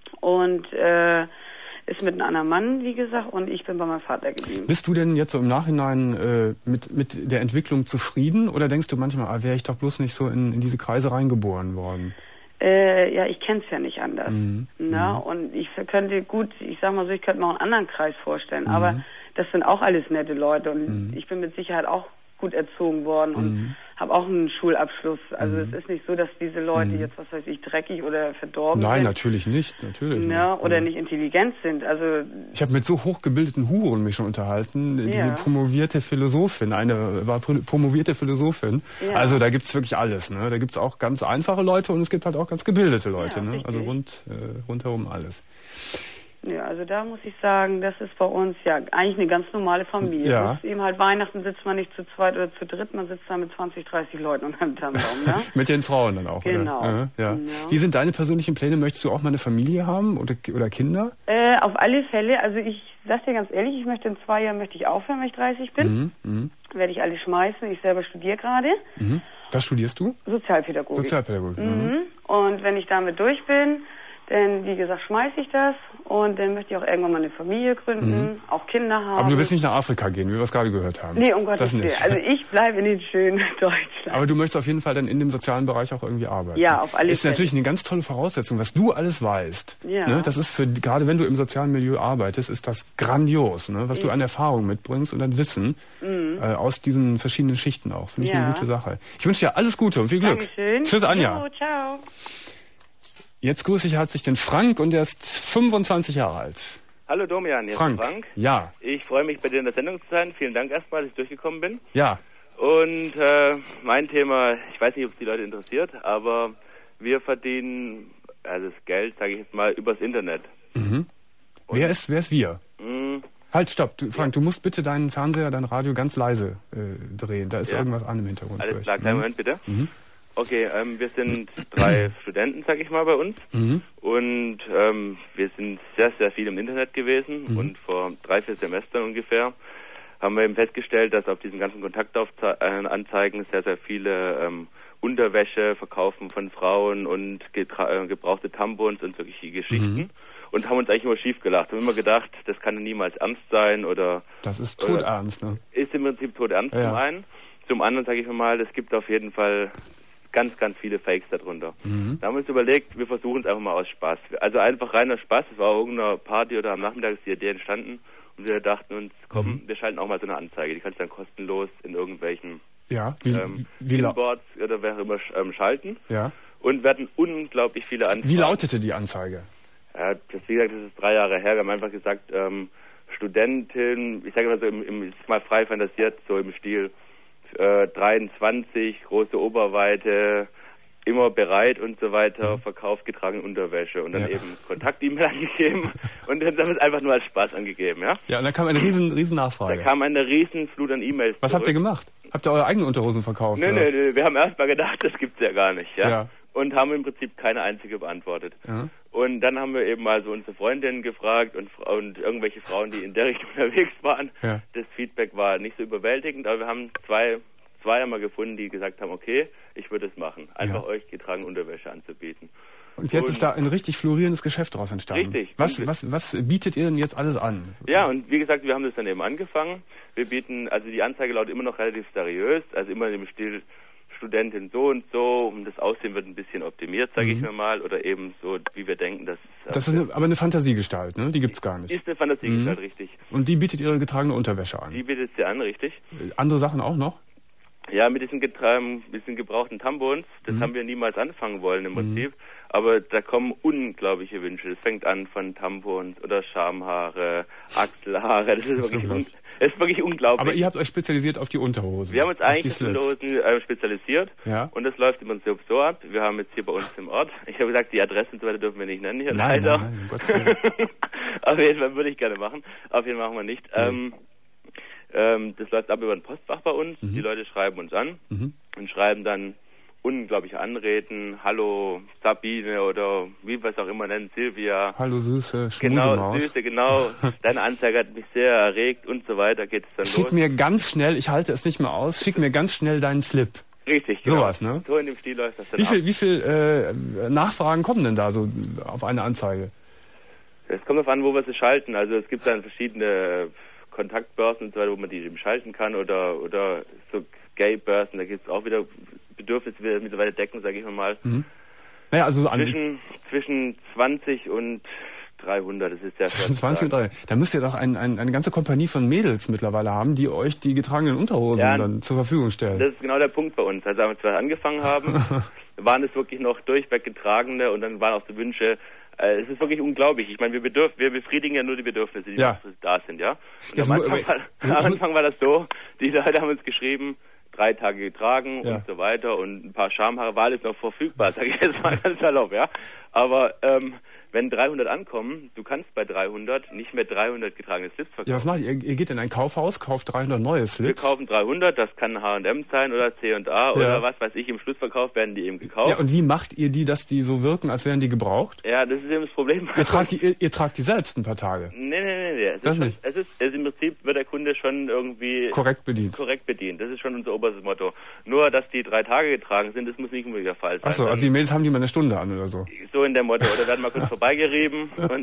Und äh, ist mit einem anderen Mann, wie gesagt, und ich bin bei meinem Vater geblieben. Bist du denn jetzt so im Nachhinein äh, mit, mit der Entwicklung zufrieden oder denkst du manchmal, ah, wäre ich doch bloß nicht so in, in diese Kreise reingeboren worden? Äh, ja, ich kenne es ja nicht anders. Mhm. Na, mhm. Und ich könnte gut, ich sag mal so, ich könnte mir auch einen anderen Kreis vorstellen, mhm. aber das sind auch alles nette Leute und mhm. ich bin mit Sicherheit auch gut erzogen worden und mhm. habe auch einen Schulabschluss. Also mhm. es ist nicht so, dass diese Leute mhm. jetzt, was weiß ich, dreckig oder verdorben Nein, sind. Nein, natürlich nicht. Natürlich ja, nicht. Oder ja. nicht intelligent sind. Also ich habe mit so hochgebildeten Huren mich schon unterhalten. Ja. Die promovierte Philosophin, eine war promovierte Philosophin. Ja. Also da gibt's wirklich alles. Ne? Da gibt's auch ganz einfache Leute und es gibt halt auch ganz gebildete Leute. Ja, ne? Also rund äh, rundherum alles. Ja, also da muss ich sagen, das ist bei uns ja eigentlich eine ganz normale Familie. Ja. Ist eben halt Weihnachten sitzt man nicht zu zweit oder zu dritt, man sitzt da mit zwanzig, dreißig Leuten unter dem Tannenbaum, ne? Mit den Frauen dann auch, genau. Oder? Ja. Genau. Wie sind deine persönlichen Pläne? Möchtest du auch mal eine Familie haben oder, oder Kinder? Äh, auf alle Fälle. Also ich sag dir ganz ehrlich, ich möchte in zwei Jahren möchte ich aufhören, wenn ich dreißig bin. Mhm. Mhm. Werde ich alles schmeißen. Ich selber studiere gerade. Mhm. Was studierst du? Sozialpädagogik. Sozialpädagogik. Mhm. Mhm. Und wenn ich damit durch bin, dann, wie gesagt, schmeiße ich das und dann möchte ich auch irgendwann mal eine Familie gründen, mhm. auch Kinder haben. Aber du willst nicht nach Afrika gehen, wie wir es gerade gehört haben. Nee, um Gottes Willen. Also ich bleibe in den schönen Deutschland. Aber du möchtest auf jeden Fall dann in dem sozialen Bereich auch irgendwie arbeiten. Ja, auf alle Fälle. Ist natürlich eine ganz tolle Voraussetzung, was du alles weißt. Ja. Ne? Das ist für, gerade wenn du im sozialen Milieu arbeitest, ist das grandios, ne? Was ja. du an Erfahrung mitbringst und an Wissen mhm. äh, aus diesen verschiedenen Schichten auch. Finde ich ja. eine gute Sache. Ich wünsche dir alles Gute und viel Glück. Dankeschön. Tschüss, Anja. Jo, ciao. Jetzt grüße ich herzlich den Frank und der ist fünfundzwanzig Jahre alt. Hallo Domian, hier Frank. ist Frank. Ja. Ich freue mich, bei dir in der Sendung zu sein. Vielen Dank erstmal, dass ich durchgekommen bin. Ja. Und äh, mein Thema, ich weiß nicht, ob es die Leute interessiert, aber wir verdienen also das Geld, sage ich jetzt mal, übers Internet. Mhm. Wer ist, wer ist wir? Mh, halt, stopp. Du, Frank, ja. du musst bitte deinen Fernseher, dein Radio ganz leise äh, drehen. Da ist ja. irgendwas an im Hintergrund. Alles klar, kleinen mhm. Moment bitte. Mhm. Okay, ähm, wir sind drei Studenten, sag ich mal, bei uns. Mhm. Und ähm, wir sind sehr, sehr viel im Internet gewesen. Mhm. Und vor drei, vier Semestern ungefähr haben wir eben festgestellt, dass auf diesen ganzen Kontaktanzeigen sehr, sehr viele ähm, Unterwäsche verkaufen von Frauen und getra- äh, gebrauchte Tampons und solche Geschichten. Mhm. Und haben uns eigentlich immer schief gelacht. Wir haben immer gedacht, das kann niemals ernst sein oder... Das ist todernst, ne? Ist im Prinzip todernst ja. zum einen. Zum anderen, sage ich mal, es gibt auf jeden Fall... ganz, ganz viele Fakes darunter. Mhm. Da haben wir uns überlegt, wir versuchen es einfach mal aus Spaß. Also einfach reiner Spaß. Es war auf irgendeiner Party oder am Nachmittag ist die Idee entstanden und wir dachten uns, komm, mhm. wir schalten auch mal so eine Anzeige. Die kannst du dann kostenlos in irgendwelchen ja, wie, ähm, wie Billboards oder wer auch immer ähm, schalten. Ja. Und wir hatten unglaublich viele Anzeigen. Wie lautete die Anzeige? Ja, das, wie gesagt, das ist drei Jahre her. Wir haben einfach gesagt, ähm, Studentin, ich sage mal so, im, im, ist mal frei fantasiert, so im Stil Äh, dreiundzwanzig, große Oberweite, immer bereit und so weiter, mhm. verkauft getragene Unterwäsche und dann ja. eben Kontakt-E-Mail angegeben und dann haben wir es einfach nur als Spaß angegeben, ja? Ja, und dann kam eine riesen, riesen Nachfrage. Da kam eine riesen Flut an E-Mails Was zurück. Habt ihr gemacht? Habt ihr eure eigenen Unterhosen verkauft? Nö, nö, nö, wir haben erst mal gedacht, das gibt's ja gar nicht, ja? ja. Und haben im Prinzip keine einzige beantwortet. Ja. Und dann haben wir eben mal so unsere Freundinnen gefragt und, und irgendwelche Frauen, die in der Richtung unterwegs waren. Ja. Das Feedback war nicht so überwältigend, aber wir haben zwei, zwei einmal gefunden, die gesagt haben, okay, ich würde es machen. Einfach ja. euch getragene Unterwäsche anzubieten. Und jetzt und ist da ein richtig florierendes Geschäft daraus entstanden. Richtig. Was, was, was bietet ihr denn jetzt alles an? Ja, und wie gesagt, wir haben das dann eben angefangen. Wir bieten, also die Anzeige lautet immer noch relativ seriös, also immer im Stil Studentin so und so, und das Aussehen wird ein bisschen optimiert, sage mhm. ich mir mal, oder eben so, wie wir denken, dass... Das ist eine, aber eine Fantasiegestalt, ne? Die gibt's gar nicht. Ist eine Fantasiegestalt, mhm. richtig. Und die bietet ihre getragene Unterwäsche an? Die bietet sie an, richtig. Andere Sachen auch noch? Ja, mit diesen, getra- diesen gebrauchten Tampons, das mhm. haben wir niemals anfangen wollen im Prinzip. Mhm. Aber da kommen unglaubliche Wünsche. Das fängt an von Tampons oder Schamhaare, Achselhaare. Das ist wirklich, un- das ist wirklich unglaublich. Aber ihr habt euch spezialisiert auf die Unterhose. Wir haben uns eigentlich auf die Unterhosen äh, spezialisiert. Ja. Und das läuft im Prinzip so ab. Wir haben jetzt hier bei uns im Ort, ich habe gesagt, die Adresse und so weiter dürfen wir nicht nennen hier, nein, leider. Nein, nein, auf jeden Fall würde ich gerne machen. Auf jeden Fall machen wir nicht. Mhm. Ähm, ähm, das läuft ab über ein Postfach bei uns. Mhm. Die Leute schreiben uns an mhm. und schreiben dann unglaubliche Anreden, hallo Sabine oder wie was auch immer nennen, Silvia. Hallo Süße, Schmusemaus. Genau, Süße, genau. Deine Anzeige hat mich sehr erregt und so weiter, geht es dann Schick los. Schick mir ganz schnell, ich halte es nicht mehr aus, schick mir ganz schnell deinen Slip. Richtig, genau. Sowas, ne? So in dem Stil läuft das dann Wie viel, ab. wie viel äh, Nachfragen kommen denn da so auf eine Anzeige? Es kommt darauf an, wo wir sie schalten. Also es gibt dann verschiedene Kontaktbörsen und so weiter, wo man die eben schalten kann oder, oder so Gay-Börsen, da gibt es auch wieder Bedürfnisse, die wir mittlerweile decken, sage ich mal. Mhm. Naja, also so zwischen, zwischen zwanzig und dreihundert, das ist sehr Zwischen zwanzig und dreihundert. Da müsst ihr doch ein, ein, eine ganze Kompanie von Mädels mittlerweile haben, die euch die getragenen Unterhosen ja, dann zur Verfügung stellen. Das ist genau der Punkt bei uns. Als wir angefangen haben, waren es wirklich noch durchweg getragene und dann waren auch so Wünsche. Äh, es ist wirklich unglaublich. Ich meine, wir, bedürf, wir befriedigen ja nur die Bedürfnisse, die ja. da sind, ja. Und am Anfang, war, am Anfang war das so, die Leute haben uns geschrieben, drei Tage getragen ja. und so weiter und ein paar Schamhaare war alles noch verfügbar, sage ich jetzt mal ganz salopp, ja. Aber ähm, wenn dreihundert ankommen, du kannst bei dreihundert nicht mehr dreihundert getragene Slips verkaufen. Ja, was macht ihr? Ihr geht in ein Kaufhaus, kauft dreihundert neue Slips? Wir kaufen dreihundert, das kann H und M sein oder C und A oder ja. was weiß ich. Im Schlussverkauf werden die eben gekauft. Ja, und wie macht ihr die, dass die so wirken, als wären die gebraucht? Ja, das ist eben das Problem. Ihr tragt die, ihr, ihr tragt die selbst ein paar Tage? Nee, nee, nee. nee. Es, das ist schon, nicht. Es, ist, es ist im Prinzip wird der Kunde schon irgendwie... Korrekt bedient. Korrekt bedient. Das ist schon unser oberstes Motto. Nur, dass die drei Tage getragen sind, das muss nicht unbedingt der Fall sein. Achso, also die Mails haben die mal eine Stunde an oder so? So in der Motto. Oder werden mal kurz vorbeigerieben. Und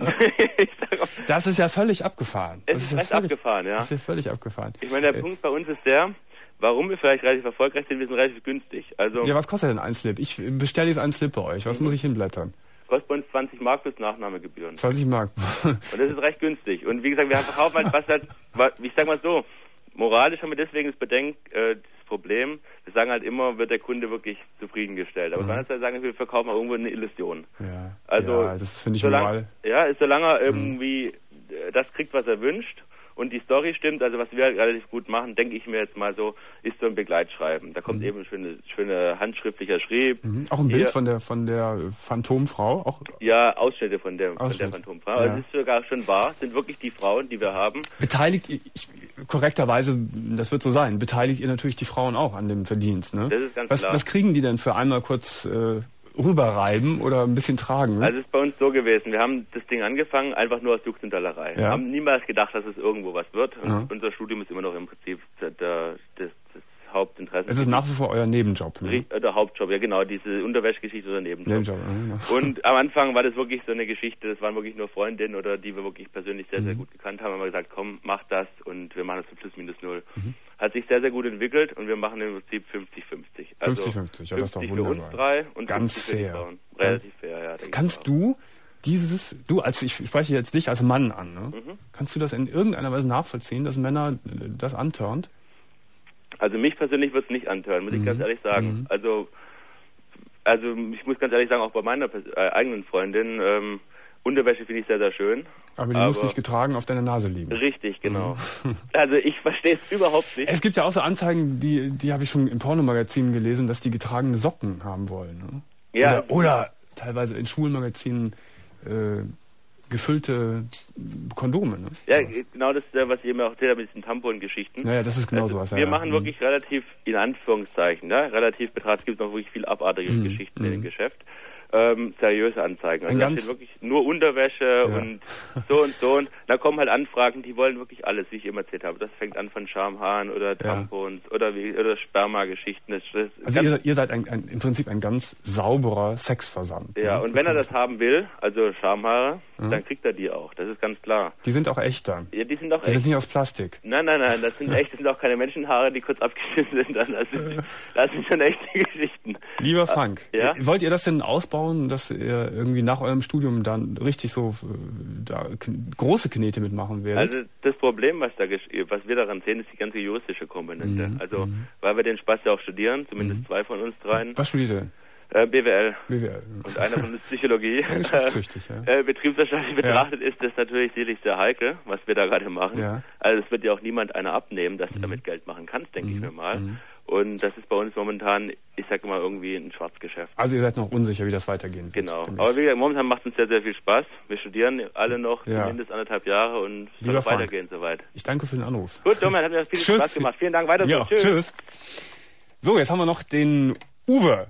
das ist ja völlig abgefahren. Es das ist, ist recht ja völlig, abgefahren, ja. Das ist völlig abgefahren. Ich meine, der äh, Punkt bei uns ist der, warum wir vielleicht relativ erfolgreich sind, wir sind relativ günstig. Also ja, was kostet denn ein Slip? Ich bestelle jetzt einen Slip bei euch. Was mhm. muss ich hinblättern? Kostet bei uns zwanzig Mark plus Nachnahmegebühren. zwanzig Mark. Und das ist recht günstig. Und wie gesagt, wir verkaufen halt was halt, ich sag mal so, moralisch haben wir deswegen das Bedenk, äh, das Problem, wir sagen halt immer, wird der Kunde wirklich zufriedengestellt. Aber mhm. man kann sagen, wir verkaufen auch irgendwo eine Illusion. Ja, also, ja, das finde ich solang, moral. Ja, ist, solange er irgendwie mhm. das kriegt, was er wünscht und die Story stimmt, also was wir halt relativ gut machen, denke ich mir jetzt mal so, ist so ein Begleitschreiben. Da kommt mhm. eben ein schöne, schöne handschriftlicher Schrieb. Mhm. Auch ein Bild Hier, von der von der Phantomfrau? Auch? Ja, Ausschnitte von der, Ausschnitt. von der Phantomfrau. Ja. Also es ist sogar schon wahr, sind wirklich die Frauen, die wir haben. Beteiligt ihr, ich, korrekterweise, das wird so sein, beteiligt ihr natürlich die Frauen auch an dem Verdienst, ne? Das ist ganz was, klar. Was kriegen die denn für einmal kurz äh, rüberreiben oder ein bisschen tragen? Ne? Also es ist bei uns so gewesen, wir haben das Ding angefangen, einfach nur aus Jux und Dollerei. Ja. Wir haben niemals gedacht, dass es irgendwo was wird. Und ja. unser Studium ist immer noch im Prinzip der, der, das, das Hauptinteresse. Es ist nach wie vor euer Nebenjob, ne? Der Hauptjob, ja genau, diese Unterwäschgeschichte oder Nebenjob. Nebenjob ja, genau. Und am Anfang war das wirklich so eine Geschichte, das waren wirklich nur Freundinnen oder die wir wirklich persönlich sehr, sehr gut gekannt haben. Haben wir gesagt, komm, mach das und wir machen das für plus minus null. Mhm. Hat sich sehr, sehr gut entwickelt und wir machen im Prinzip fünfzig fünfzig. Also fünfzig fünfzig, ja, das ist doch wunderbar. Für uns drei und ganz fair. Für die Frauen. Relativ fair, ja. Kannst du dieses, du als, ich spreche jetzt dich als Mann an, ne? Mhm. Kannst du das in irgendeiner Weise nachvollziehen, dass Männer das antörnt? Also mich persönlich wird es nicht antören, muss mhm. ich ganz ehrlich sagen. Mhm. Also, also ich muss ganz ehrlich sagen, auch bei meiner äh, eigenen Freundin, ähm, Unterwäsche finde ich sehr, sehr schön. Aber die aber muss nicht getragen auf deiner Nase liegen. Richtig, genau. Mhm. Also ich verstehe es überhaupt nicht. Es gibt ja auch so Anzeigen, die, die habe ich schon in Pornomagazinen gelesen, dass die getragene Socken haben wollen. Ne? Ja. Oder, oder teilweise in Schulmagazinen äh, gefüllte Kondome. Ne? Ja, genau das, was ich eben auch erzählt habe mit diesen Tampon-Geschichten. Ja, ja, das ist genau also, sowas. Wir ja, machen ja. wirklich relativ, in Anführungszeichen, ja, relativ betrachtet, es gibt noch wirklich viel abartige mhm. Geschichten mhm. in dem Geschäft. Ähm, seriöse Anzeigen. Also da steht wirklich nur Unterwäsche ja. und so und so. Und da kommen halt Anfragen, die wollen wirklich alles, wie ich immer erzählt habe. Das fängt an von Schamhaaren oder Tampons ja. oder, wie, oder Sperma-Geschichten. Das, das also ihr, ihr seid ein, ein, im Prinzip ein ganz sauberer Sexversand. Ja, ne? Und wenn er das haben will, also Schamhaare, ja. dann kriegt er die auch. Das ist ganz klar. Die sind auch echt dann? Ja, die sind auch die echt. Die sind nicht aus Plastik? Nein, nein, nein, das sind echt, das sind auch keine Menschenhaare, die kurz abgeschnitten sind. Das sind, das sind schon echte Geschichten. Lieber Frank, ja? wollt ihr das denn ausbauen? aufbauen, dass ihr irgendwie nach eurem Studium dann richtig so da große Knete mitmachen werdet? Also das Problem, was, da, was wir daran sehen, ist die ganze juristische Komponente. Mhm. Also mhm. weil wir den Spaß ja auch studieren, zumindest mhm. zwei von uns dreien. Was studiert ihr? Äh, B W L. B W L. Und einer von uns Psychologie. Geschäftstüchtig, ja. Äh, betriebswirtschaftlich betrachtet ja. ist das natürlich sicherlich sehr heikel, was wir da gerade machen. Ja. Also es wird ja auch niemand einer abnehmen, dass mhm. du damit Geld machen kannst, denke mhm. ich mir mal. Mhm. Und das ist bei uns momentan, ich sag mal, irgendwie ein Schwarzgeschäft. Also ihr seid noch unsicher, wie das weitergehen wird. Genau. Aber wie gesagt, momentan macht es uns sehr, sehr viel Spaß. Wir studieren alle noch ja. zumindest anderthalb Jahre und es soll weitergehen soweit. Ich danke für den Anruf. Gut, Domian, hat mir das viel tschüss. Spaß gemacht. Vielen Dank, weiter so. Ja, Tschüss. tschüss. So, jetzt haben wir noch den Uwe.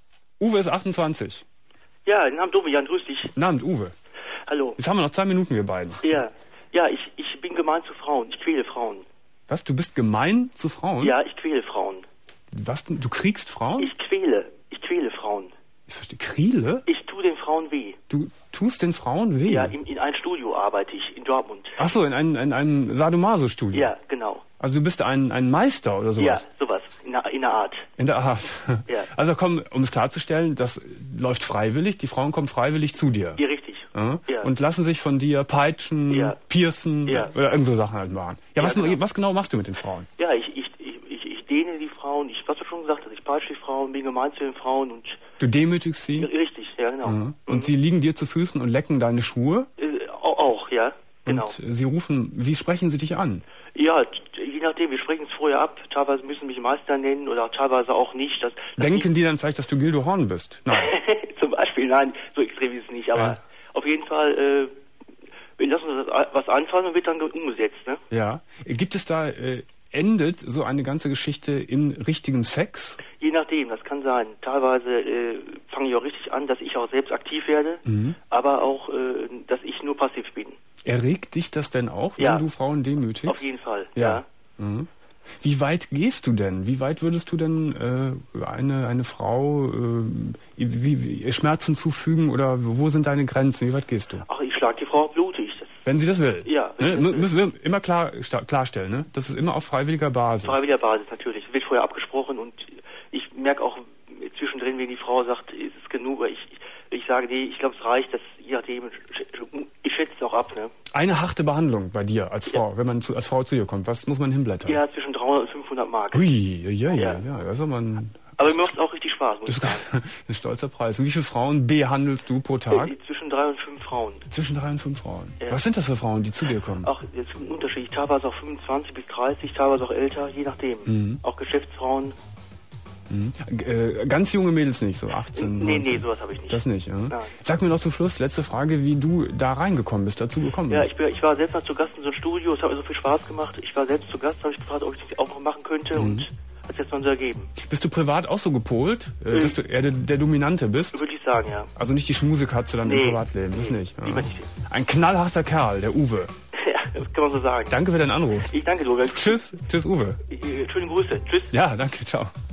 Uwe ist achtundzwanzig. Ja, guten Abend, Domian, grüß dich. Guten Abend, Uwe. Hallo. Jetzt haben wir noch zwei Minuten, wir beiden. Ja, ja, ich, ich bin gemein zu Frauen. Ich quäle Frauen. Was, du bist gemein zu Frauen? Ja, ich quäle Frauen. Was, du kriegst Frauen? Ich quäle. Ich quäle Frauen. Ich verstehe. Kriele? Ich tue den Frauen weh. Du tust den Frauen weh? Ja, in, in einem Studio arbeite ich, in Dortmund. Ach so, in, ein, in einem Sadomaso-Studio? Ja, genau. Also du bist ein, ein Meister oder sowas? Ja, sowas. In der, in der Art. In der Art. Ja. Also komm, um es klarzustellen, das läuft freiwillig, die Frauen kommen freiwillig zu dir. Ja, richtig. Ja? Ja. Und lassen sich von dir peitschen, ja. piercen ja. oder irgend so Sachen halt machen. Ja, ja was, genau. was genau machst du mit den Frauen? Ja, ich, ich, ich, ich dehne die Frauen, ich, was du schon gesagt hast, ich peitsche die Frauen, bin gemein zu den Frauen und... Du demütigst sie? Richtig, ja, genau. Mhm. Und mhm. sie liegen dir zu Füßen und lecken deine Schuhe? Äh, auch, ja, genau. Und sie rufen, wie sprechen sie dich an? Ja, je nachdem, wir sprechen es vorher ab. Teilweise müssen mich Meister nennen oder teilweise auch nicht. Dass, dass Denken die dann vielleicht, dass du Gildo Horn bist? Nein. Zum Beispiel, nein, so extrem ist es nicht. Aber ja. auf jeden Fall, äh, wir lassen uns was anfallen und wird dann umgesetzt. Ne? Ja. Gibt es da, äh, endet so eine ganze Geschichte in richtigem Sex? Je nachdem, das kann sein. Teilweise äh, fange ich auch richtig an, dass ich auch selbst aktiv werde, mhm. aber auch, äh, dass ich nur passiv bin. Erregt dich das denn auch, wenn ja. du Frauen demütigst? Auf jeden Fall, ja. ja. Mhm. Wie weit gehst du denn? Wie weit würdest du denn äh, eine, eine Frau äh, wie, wie, Schmerzen zufügen oder wo sind deine Grenzen? Wie weit gehst du? Ach, ich schlag die Frau blutig. Das wenn sie das will? Ja. Ne? Müssen wir immer klar, klarstellen, ne? Das ist immer auf freiwilliger Basis. Freiwilliger Basis, natürlich. Wird vorher abgesprochen und ich merke auch zwischendrin, wenn die Frau sagt, ist es genug, ich, ich sage, nee, ich glaube, es reicht, das je nachdem, ich schätze es auch ab, ne? Eine harte Behandlung bei dir als Frau, ja. wenn man zu, als Frau zu dir kommt, was muss man hinblättern? Ja, zwischen dreihundert und fünfhundert Mark. Ui, ja, ja, ja, ja, das ist aber ein... Aber mir macht es auch richtig Spaß, muss ich sagen. Das ist ein stolzer Preis. Und wie viele Frauen behandelst du pro Tag? Zwischen drei und fünf Frauen. Zwischen drei und fünf Frauen? Ja. Was sind das für Frauen, die zu dir kommen? Ach, jetzt ein Unterschied. Teilweise auch fünfundzwanzig bis dreißig, teilweise auch älter, je nachdem. Mhm. Auch Geschäftsfrauen. Mhm. Äh, ganz junge Mädels nicht, so achtzehn, Nee, neunzehn. nee, sowas habe ich nicht. Das nicht, ja? Nein. Sag mir noch zum Schluss, letzte Frage, wie du da reingekommen bist, dazu gekommen ja, bist. Ja, ich, ich war selbst mal zu Gast in so einem Studio, es hat mir so viel Spaß gemacht. Ich war selbst zu Gast, habe ich gefragt, ob ich das auch noch machen könnte mhm. und hat sich jetzt mal so ergeben. Bist du privat auch so gepolt, äh, mhm. dass du eher der, der Dominante bist? Würde ich sagen, ja. Also nicht die Schmusekatze dann nee. im Privatleben, das nee. nicht. Ja. Lieber nicht. Ein knallharter Kerl, der Uwe. Ja, das kann man so sagen. Danke für deinen Anruf. Ich danke, Logan. Tschüss, tschüss Uwe. Schöne Grüße, tschüss. Ja, danke, ciao.